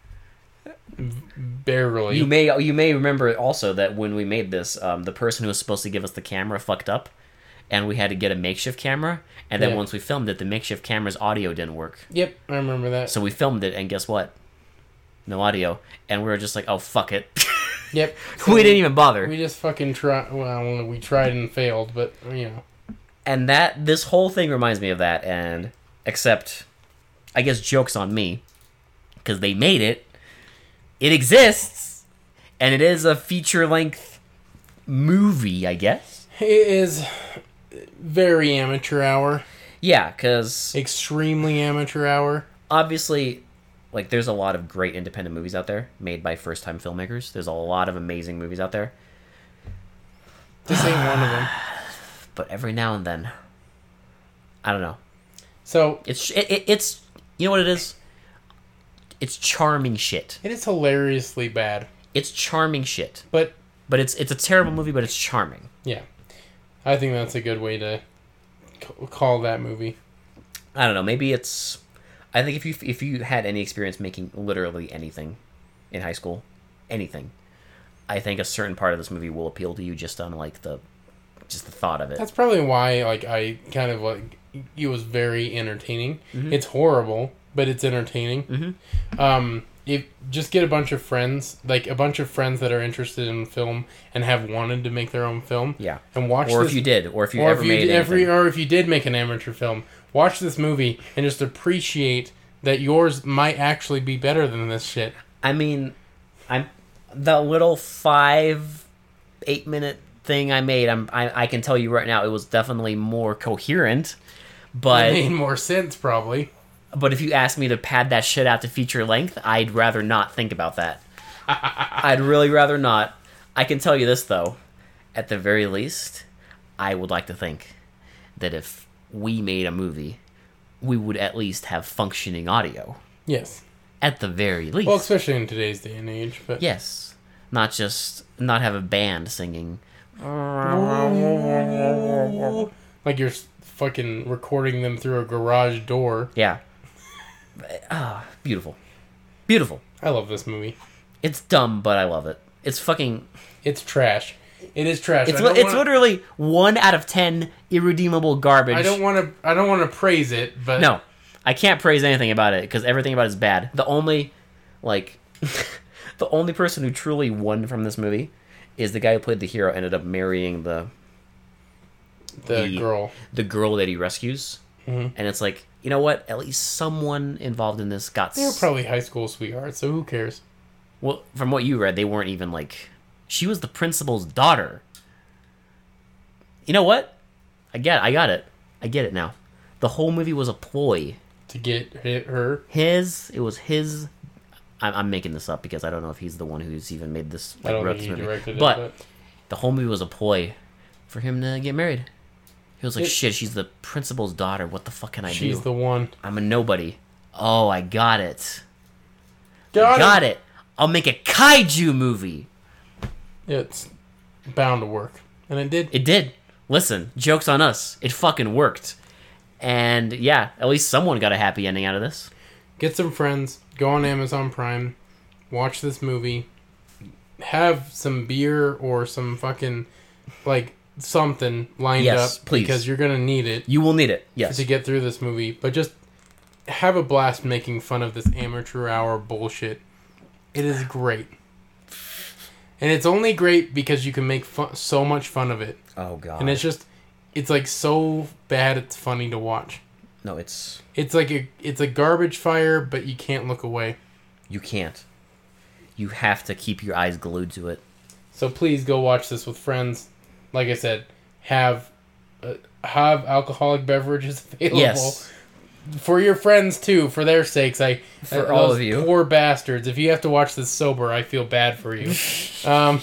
Speaker 1: Barely.
Speaker 2: You may you may remember also that when we made this, um, the person who was supposed to give us the camera fucked up, and we had to get a makeshift camera. And then
Speaker 1: Yeah.
Speaker 2: once we filmed it, the makeshift camera's audio didn't work.
Speaker 1: Yep, I remember that.
Speaker 2: So we filmed it, and guess what? No audio, and we were just like, "Oh fuck it."
Speaker 1: Yep.
Speaker 2: We didn't even bother.
Speaker 1: We just fucking tried. Well, we tried and failed, but you know.
Speaker 2: And that this whole thing reminds me of that, and except, I guess joke's on me, because they made it. It exists, and it is a feature length movie, I guess.
Speaker 1: It is very amateur hour.
Speaker 2: Yeah, because
Speaker 1: Extremely amateur hour.
Speaker 2: obviously, like, there's a lot of great independent movies out there made by first-time filmmakers. There's a lot of amazing movies out there.
Speaker 1: This ain't one of them.
Speaker 2: But every now and then, I don't know.
Speaker 1: So
Speaker 2: It's it, it, it's you know what it is. It's charming shit.
Speaker 1: it is hilariously bad,
Speaker 2: It's charming shit.
Speaker 1: but
Speaker 2: But it's it's a terrible movie, but it's charming.
Speaker 1: yeah, I think that's a good way to c- call that movie.
Speaker 2: I don't know. Maybe it's. I think if you if you had any experience making literally anything in high school, anything, I think a certain part of this movie will appeal to you just on like the, just the thought of it.
Speaker 1: That's probably why, like, I kind of like it was very entertaining.
Speaker 2: Mhm.
Speaker 1: It's horrible, but it's entertaining.
Speaker 2: Mm-hmm.
Speaker 1: Um, if just get a bunch of friends, like a bunch of friends that are interested in film and have wanted to make their own film,
Speaker 2: Yeah.
Speaker 1: and watch.
Speaker 2: Or
Speaker 1: this,
Speaker 2: if you did, or if you
Speaker 1: or
Speaker 2: ever
Speaker 1: if you
Speaker 2: made
Speaker 1: every,
Speaker 2: anything.
Speaker 1: or if you did make an amateur film, watch this movie and just appreciate that yours might actually be better than this shit.
Speaker 2: I mean, I'm the little five, eight minute thing I made. I'm I, I can tell you right now, it was definitely more coherent. But
Speaker 1: It made more sense, probably.
Speaker 2: But if you ask me to pad that shit out to feature length, I'd rather not think about that. I'd really rather not. I can tell you this, though. At the very least, I would like to think that if we made a movie, we would at least have functioning audio.
Speaker 1: Yes.
Speaker 2: At the very least.
Speaker 1: Well, especially in today's day and age. But
Speaker 2: Yes. Not just... Not have a band singing.
Speaker 1: like you're s- fucking recording them through a garage door.
Speaker 2: Yeah. Ah, beautiful. Beautiful.
Speaker 1: I love this movie.
Speaker 2: It's dumb, but I love it. It's fucking...
Speaker 1: It's trash. It is trash.
Speaker 2: It's
Speaker 1: I don't
Speaker 2: li- it's
Speaker 1: wanna,
Speaker 2: literally one out of ten irredeemable garbage.
Speaker 1: I don't want to. I don't want to praise it, but
Speaker 2: No, I can't praise anything about it because everything about it is bad. The only, like, the only person who truly won from this movie is the guy who played the hero. Ended up marrying the
Speaker 1: the,
Speaker 2: the-
Speaker 1: girl.
Speaker 2: the girl that he rescues,
Speaker 1: Mhm.
Speaker 2: and it's like, you know what? At least someone involved in this got.
Speaker 1: They were
Speaker 2: s-
Speaker 1: probably high school sweethearts, so who cares?
Speaker 2: Well, from what you read, they weren't even like. She was the principal's daughter. You know what? I get I got it. I get it now. The whole movie was a ploy.
Speaker 1: To get hit her.
Speaker 2: His, it was his. I'm, I'm making this up because I don't know if he's the one who's even made this.
Speaker 1: I
Speaker 2: Like,
Speaker 1: don't
Speaker 2: wrote
Speaker 1: think
Speaker 2: this
Speaker 1: he
Speaker 2: movie.
Speaker 1: directed
Speaker 2: but,
Speaker 1: it, but
Speaker 2: the whole movie was a ploy for him to get married. He was like,
Speaker 1: It-
Speaker 2: "Shit, she's the principal's daughter. What the fuck can I
Speaker 1: she's
Speaker 2: do?
Speaker 1: the one.
Speaker 2: I'm a nobody." Oh, I got it.
Speaker 1: Got,
Speaker 2: got it. I'll make a kaiju movie.
Speaker 1: It's bound to work, and it did.
Speaker 2: It did. Listen, joke's on us. It fucking worked. And yeah, at least someone got a happy ending out of this.
Speaker 1: Get some friends. Go on Amazon Prime. Watch this movie. Have some beer or some fucking like something lined
Speaker 2: Yes,
Speaker 1: up
Speaker 2: please.
Speaker 1: because you're gonna need it
Speaker 2: You will need it. Yes.
Speaker 1: to get through this movie. But just have a blast making fun of this amateur hour bullshit. It is great. And it's only great because you can make fun, so much fun of it.
Speaker 2: Oh god.
Speaker 1: And it's just, it's like so bad it's funny to watch.
Speaker 2: no, it's
Speaker 1: It's like a, it's a garbage fire, but you can't look away.
Speaker 2: you can't. You have to keep your eyes glued to it.
Speaker 1: So please go watch this with friends. Like I said, have uh, have alcoholic beverages available.
Speaker 2: Yes.
Speaker 1: for your friends too, for their sakes, I
Speaker 2: For
Speaker 1: uh,
Speaker 2: all
Speaker 1: those
Speaker 2: of you.
Speaker 1: poor bastards. If you have to watch this sober, I feel bad for you. um,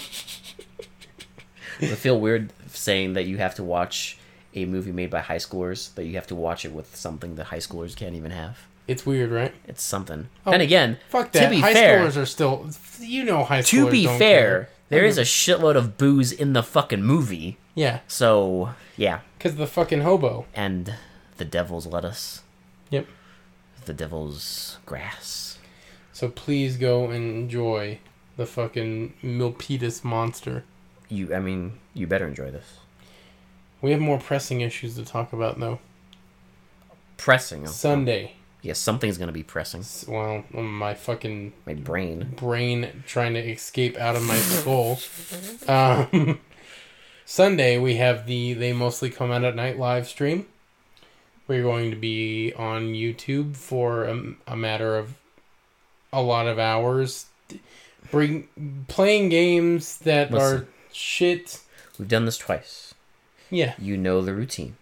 Speaker 2: I feel weird saying that you have to watch a movie made by high schoolers, that you have to watch it with something that high schoolers can't even have.
Speaker 1: it's weird, right?
Speaker 2: It's something.
Speaker 1: Oh,
Speaker 2: then again,
Speaker 1: Fuck that.
Speaker 2: to be
Speaker 1: high
Speaker 2: fair,
Speaker 1: schoolers are still. You know, high schoolers.
Speaker 2: to be
Speaker 1: don't
Speaker 2: fair,
Speaker 1: care.
Speaker 2: there is a shitload of booze in the fucking movie.
Speaker 1: Yeah,
Speaker 2: So yeah,
Speaker 1: because the fucking hobo.
Speaker 2: and the devil's lettuce,
Speaker 1: Yep.
Speaker 2: the devil's grass.
Speaker 1: So please go and enjoy the fucking Milpitas monster.
Speaker 2: You, I mean, you better enjoy this.
Speaker 1: We have more pressing issues to talk about, though.
Speaker 2: Pressing.
Speaker 1: Sunday.
Speaker 2: Yes, something's gonna be pressing.
Speaker 1: S- Well, my fucking
Speaker 2: My brain.
Speaker 1: brain trying to escape out of my skull. Um, Sunday, we have the They Mostly Come Out at Night live stream. We're going to be on YouTube for a, a matter of a lot of hours. Bring playing games that
Speaker 2: Listen.
Speaker 1: are shit.
Speaker 2: We've done this twice.
Speaker 1: Yeah,
Speaker 2: You know the routine.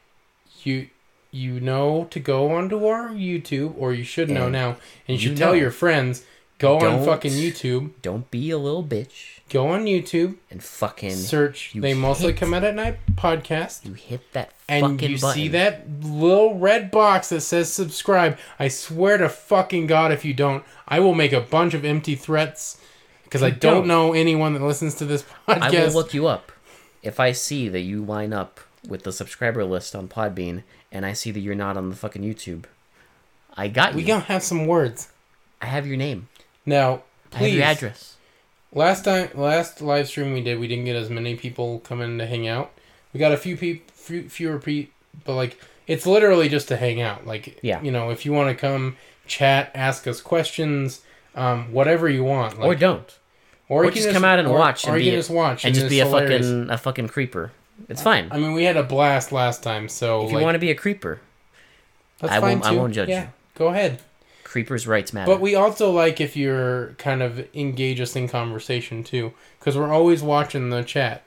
Speaker 1: you you know to go onto our YouTube, or you should know
Speaker 2: And
Speaker 1: now, and you should
Speaker 2: you
Speaker 1: tell
Speaker 2: know.
Speaker 1: your friends. Go on
Speaker 2: Don't-
Speaker 1: fucking YouTube.
Speaker 2: Don't be a little bitch
Speaker 1: Go on YouTube.
Speaker 2: and fucking
Speaker 1: Search
Speaker 2: you
Speaker 1: They Mostly
Speaker 2: hit-
Speaker 1: Come Out at Night podcast.
Speaker 2: you hit that
Speaker 1: And
Speaker 2: fucking
Speaker 1: you
Speaker 2: button.
Speaker 1: see that little red box that says subscribe. I swear to fucking God, if you don't, I will make a bunch of empty threats because I
Speaker 2: You
Speaker 1: don't
Speaker 2: don't.
Speaker 1: know anyone that listens to this podcast.
Speaker 2: I will look you up. If I see that you line up with the subscriber list on Podbean and I see that you're not on the fucking YouTube, I got
Speaker 1: We
Speaker 2: you.
Speaker 1: gonna have some words
Speaker 2: I have your name.
Speaker 1: now.
Speaker 2: I have
Speaker 1: Please,
Speaker 2: your address.
Speaker 1: last time, last live stream we did, we didn't get as many people coming to hang out. We got a few people, few, fewer people, but like it's literally just to hang out. Like,
Speaker 2: Yeah.
Speaker 1: you know, if you want to come chat, ask us questions, um, whatever you want, like,
Speaker 2: Or don't.
Speaker 1: Or,
Speaker 2: Or
Speaker 1: you can
Speaker 2: just come out and
Speaker 1: or-
Speaker 2: watch
Speaker 1: or
Speaker 2: and
Speaker 1: you
Speaker 2: be
Speaker 1: can
Speaker 2: a-
Speaker 1: just watch
Speaker 2: And just
Speaker 1: it's
Speaker 2: be a
Speaker 1: hilarious.
Speaker 2: fucking a fucking creeper. It's fine.
Speaker 1: I mean, we had a blast last time, so
Speaker 2: If you
Speaker 1: like,
Speaker 2: want to be a creeper,
Speaker 1: that's
Speaker 2: I
Speaker 1: fine
Speaker 2: won't- I
Speaker 1: too.
Speaker 2: won't judge
Speaker 1: yeah,
Speaker 2: you.
Speaker 1: Go ahead.
Speaker 2: creepers' rights matter.
Speaker 1: But we also like if you're kind of engage us in conversation too, because we're always watching the chat.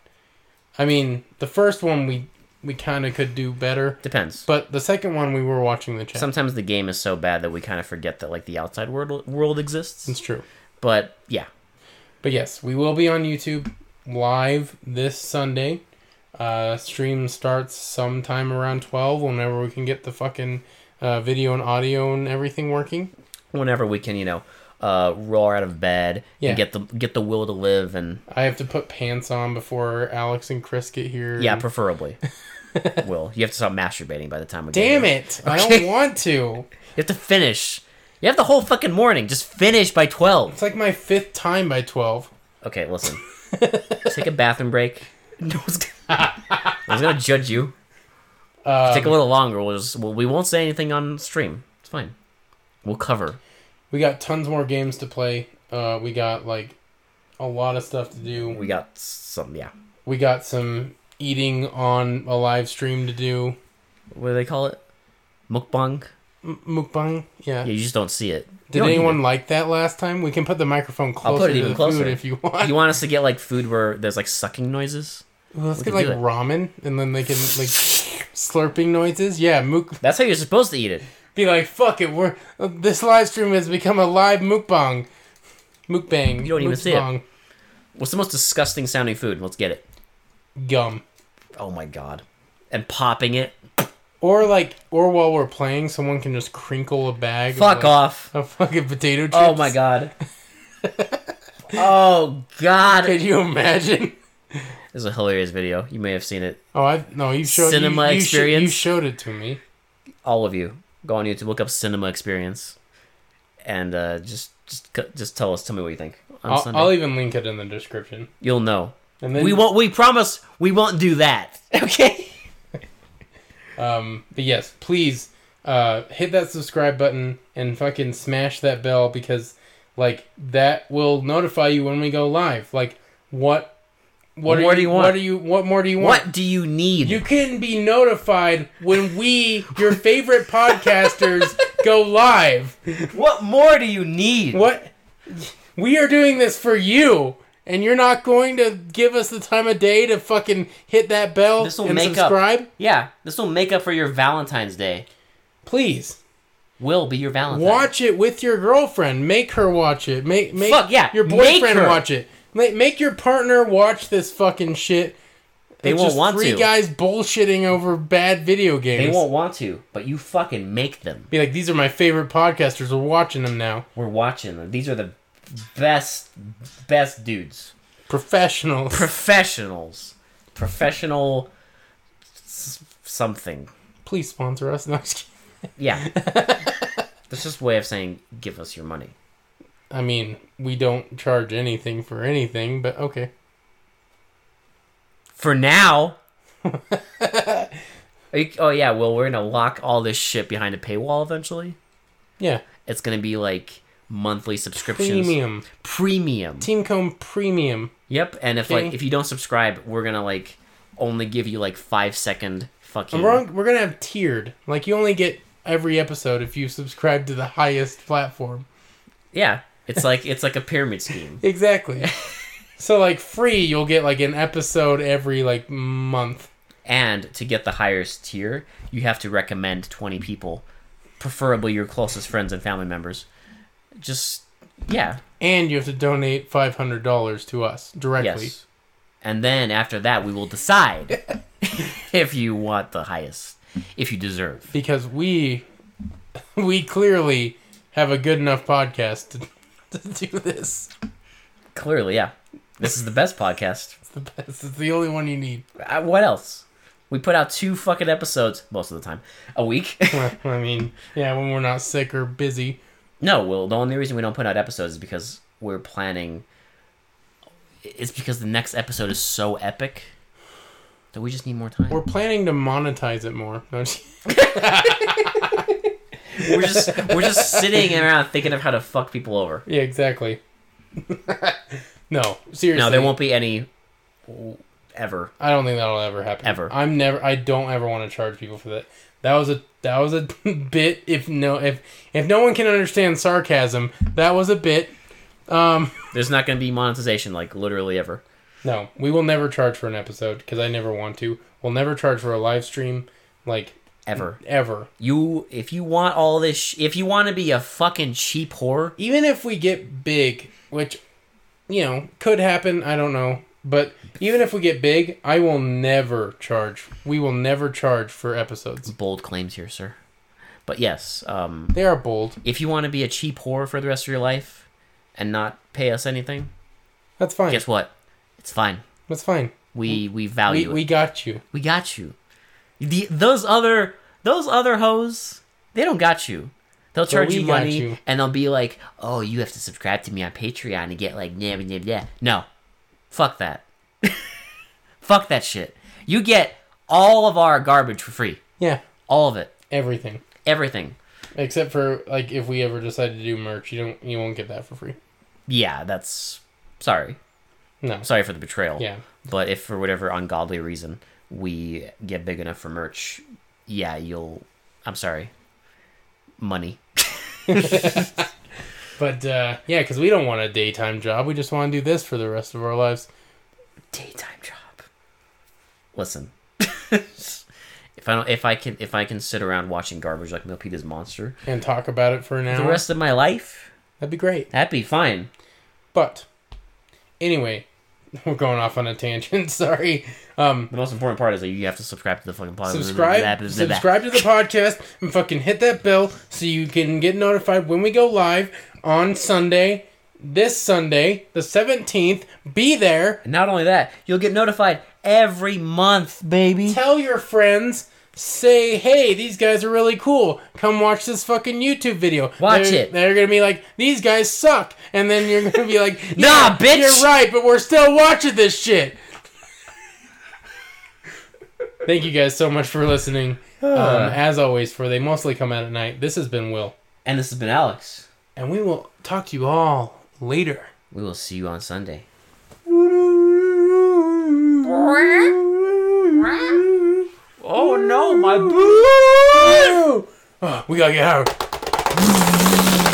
Speaker 1: I mean, the first one we we kind of could do better,
Speaker 2: Depends.
Speaker 1: but the second one we were watching the chat.
Speaker 2: Sometimes the game is so bad that we kind of forget that like the outside world world exists.
Speaker 1: It's true.
Speaker 2: But yeah,
Speaker 1: But yes, we will be on YouTube live this Sunday. Uh, stream starts sometime around twelve, whenever we can get the fucking uh, video and audio and everything working.
Speaker 2: whenever we can, you know, uh, roll out of bed
Speaker 1: Yeah.
Speaker 2: and get the get the will to live, and
Speaker 1: I have to put pants on before Alex and Chris get here.
Speaker 2: yeah,
Speaker 1: and-
Speaker 2: preferably. Will you have to stop masturbating by the time we get
Speaker 1: Damn
Speaker 2: here.
Speaker 1: it! I
Speaker 2: Okay.
Speaker 1: don't want to.
Speaker 2: You have to finish. You have the whole fucking morning. Just finish by twelve.
Speaker 1: It's like my fifth time by twelve.
Speaker 2: Okay, listen. Take a bathroom break. No one's gonna, I was gonna judge you.
Speaker 1: Um,
Speaker 2: Take a little longer. We'll just, well, we won't say anything on stream. It's fine. We'll cover.
Speaker 1: We got tons more games to play. Uh, we got like a lot of stuff to do.
Speaker 2: We got some, yeah.
Speaker 1: We got some eating on a live stream to do.
Speaker 2: What do they call it? Mukbang?
Speaker 1: M- mukbang, yeah.
Speaker 2: Yeah, you just don't see it. You
Speaker 1: Did
Speaker 2: don't need
Speaker 1: anyone
Speaker 2: it.
Speaker 1: like that last time? We can put the microphone closer
Speaker 2: put it
Speaker 1: to
Speaker 2: even
Speaker 1: the
Speaker 2: closer.
Speaker 1: food if you want.
Speaker 2: You want us to get like food where there's like sucking noises?
Speaker 1: Well, let's
Speaker 2: we
Speaker 1: get
Speaker 2: can
Speaker 1: like
Speaker 2: do it.
Speaker 1: ramen, and then they can like slurping noises. Yeah, muk.
Speaker 2: That's how you're supposed to eat it.
Speaker 1: Be like, fuck it. We're this live stream has become a live mukbang. Mukbang.
Speaker 2: You don't even see it.
Speaker 1: Mukbang.
Speaker 2: What's the most disgusting sounding food? Let's get it.
Speaker 1: Gum.
Speaker 2: Oh my god. And popping it.
Speaker 1: Or like, or while we're playing, someone can just crinkle a bag.
Speaker 2: Fuck
Speaker 1: of, like,
Speaker 2: off.
Speaker 1: Of fucking potato chips.
Speaker 2: Oh my god. Oh god.
Speaker 1: Could you imagine?
Speaker 2: This is a hilarious video. You may have seen it.
Speaker 1: Oh, I no. You showed
Speaker 2: Cinema
Speaker 1: you, you
Speaker 2: experience?
Speaker 1: you showed it to me.
Speaker 2: All of you. Go on YouTube, look up Cinema Experience. And uh, just just c- just tell us, tell me what you think. On
Speaker 1: I'll,
Speaker 2: Sunday.
Speaker 1: I'll even link it in the description.
Speaker 2: You'll know.
Speaker 1: And then
Speaker 2: We won't we promise we won't do that. Okay?
Speaker 1: Um, but yes, please uh, hit that subscribe button and fucking smash that bell, because like that will notify you when we go live. Like what what,
Speaker 2: What
Speaker 1: are
Speaker 2: more
Speaker 1: you,
Speaker 2: do you want?
Speaker 1: What do you what more do you want?
Speaker 2: What do you need?
Speaker 1: You can be notified when we, your favorite podcasters, go live.
Speaker 2: What more do you need?
Speaker 1: What? We are doing this for you, and you're not going to give us the time of day to fucking hit that bell
Speaker 2: This will
Speaker 1: and
Speaker 2: make
Speaker 1: subscribe?
Speaker 2: up. Yeah, this will make up for your Valentine's Day.
Speaker 1: Please.
Speaker 2: Will be your Valentine.
Speaker 1: Watch it with your girlfriend. Make her watch it. Make make
Speaker 2: Fuck, yeah.
Speaker 1: your
Speaker 2: Make
Speaker 1: boyfriend
Speaker 2: her.
Speaker 1: watch it. Make, make your partner watch this fucking shit.
Speaker 2: They
Speaker 1: It's
Speaker 2: won't
Speaker 1: just
Speaker 2: want
Speaker 1: three
Speaker 2: to.
Speaker 1: guys bullshitting over bad video games.
Speaker 2: They won't want to, but you fucking make them.
Speaker 1: Be like, these are my favorite podcasters. We're watching them now.
Speaker 2: We're watching them. These are the best, best dudes.
Speaker 1: Professionals.
Speaker 2: Professionals. Professional s- something.
Speaker 1: Please sponsor us. No, I'm just kidding.
Speaker 2: Yeah. That's just a way of saying, give us your money.
Speaker 1: I mean, we don't charge anything for anything, but okay.
Speaker 2: For now. You, oh, yeah, well, we're going to lock all this shit behind a paywall eventually.
Speaker 1: Yeah.
Speaker 2: It's going to be like monthly subscriptions.
Speaker 1: Premium.
Speaker 2: Premium.
Speaker 1: Team Comb Premium.
Speaker 2: Yep, and if
Speaker 1: Okay.
Speaker 2: like if you don't subscribe, we're going to like only give you like five second fucking...
Speaker 1: And we're, on- we're going to have tiered. Like, you only get every episode if you subscribe to the highest platform.
Speaker 2: Yeah, it's like it's like a pyramid scheme.
Speaker 1: Exactly. So, like, free, you'll get, like, an episode every, like, month.
Speaker 2: And to get the highest tier, you have to recommend twenty people, preferably your closest friends and family members. Just, yeah.
Speaker 1: And you have to donate five hundred dollars to us directly.
Speaker 2: Yes. And then after that, we will decide if you want the highest, if you deserve.
Speaker 1: Because we, we clearly have a good enough podcast to, to do this.
Speaker 2: Clearly, yeah. This is the best podcast.
Speaker 1: It's the best. It's the only one you need.
Speaker 2: Uh, what else? We put out two fucking episodes, most of the time, a week.
Speaker 1: Well, I mean, yeah, when we're not sick or busy.
Speaker 2: No, well, the only reason we don't put out episodes is because we're planning... It's because the next episode is so epic that we just need more time.
Speaker 1: We're planning to monetize it more. No, I'm just-
Speaker 2: We're just we're just sitting around thinking of how to fuck people over.
Speaker 1: yeah, exactly. No, seriously.
Speaker 2: No, there won't be any ever.
Speaker 1: I don't think that'll ever happen.
Speaker 2: Ever.
Speaker 1: I'm never. I don't ever want to charge people for that. That was a that was a bit. If no, if if no one can understand sarcasm, that was a bit. Um,
Speaker 2: There's not going to be monetization like literally ever.
Speaker 1: no, we will never charge for an episode because I never want to. We'll never charge for a live stream, like
Speaker 2: Ever.
Speaker 1: ever.
Speaker 2: You if you want all this sh- if you want to be a fucking cheap whore,
Speaker 1: Even if we get big, which you know could happen, I don't know. But even if we get big, I will never charge. We will never charge for episodes.
Speaker 2: bold claims here, sir. But yes, um
Speaker 1: They are bold.
Speaker 2: if you want to be a cheap whore for the rest of your life and not pay us anything,
Speaker 1: That's fine.
Speaker 2: guess what? It's fine.
Speaker 1: That's fine.
Speaker 2: We we
Speaker 1: We
Speaker 2: value
Speaker 1: we
Speaker 2: it.
Speaker 1: got you.
Speaker 2: We got you. The those other those other hoes, they don't got you. They'll charge
Speaker 1: we
Speaker 2: you
Speaker 1: got
Speaker 2: money
Speaker 1: you.
Speaker 2: and they'll be like, "Oh, you have to subscribe to me on Patreon to get like yeah yeah yeah." No, fuck that. Fuck that shit. You get all of our garbage for free.
Speaker 1: Yeah,
Speaker 2: All of it.
Speaker 1: everything
Speaker 2: Everything.
Speaker 1: except for like if we ever decide to do merch, you don't you won't get that for free.
Speaker 2: Yeah, that's sorry.
Speaker 1: No.
Speaker 2: Sorry for the betrayal.
Speaker 1: Yeah.
Speaker 2: But if for whatever ungodly reason we get big enough for merch, yeah, you'll I'm sorry. Money.
Speaker 1: But uh, yeah, because we don't want a daytime job. We just want to do this for the rest of our lives.
Speaker 2: Daytime job. Listen. if I don't if I can if I can sit around watching garbage like Milpeda's Monster
Speaker 1: And talk about it for an hour.
Speaker 2: the rest of my life,
Speaker 1: That'd be great.
Speaker 2: that'd be fine.
Speaker 1: But anyway, we're going off on a tangent. Sorry. Um,
Speaker 2: The most important part is that you have to subscribe to the fucking podcast.
Speaker 1: subscribe, subscribe to the podcast, and fucking hit that bell so you can get notified when we go live on Sunday. This Sunday, the seventeenth. Be there.
Speaker 2: And not only that, you'll get notified every month, baby.
Speaker 1: Tell your friends. Say, hey, these guys are really cool. Come watch this fucking YouTube video.
Speaker 2: Watch
Speaker 1: they're,
Speaker 2: it.
Speaker 1: They're gonna be like, these guys suck, and then you're gonna be like,
Speaker 2: Nah,
Speaker 1: yeah,
Speaker 2: bitch.
Speaker 1: you're right, but we're still watching this shit. Thank you guys so much for listening. Um, as always, for they mostly come out at night. This has been Will,
Speaker 2: And this has been Alex.
Speaker 1: and we will talk to you all later.
Speaker 2: We will see you on Sunday. Oh no, my boo!
Speaker 1: Oh, we gotta get out.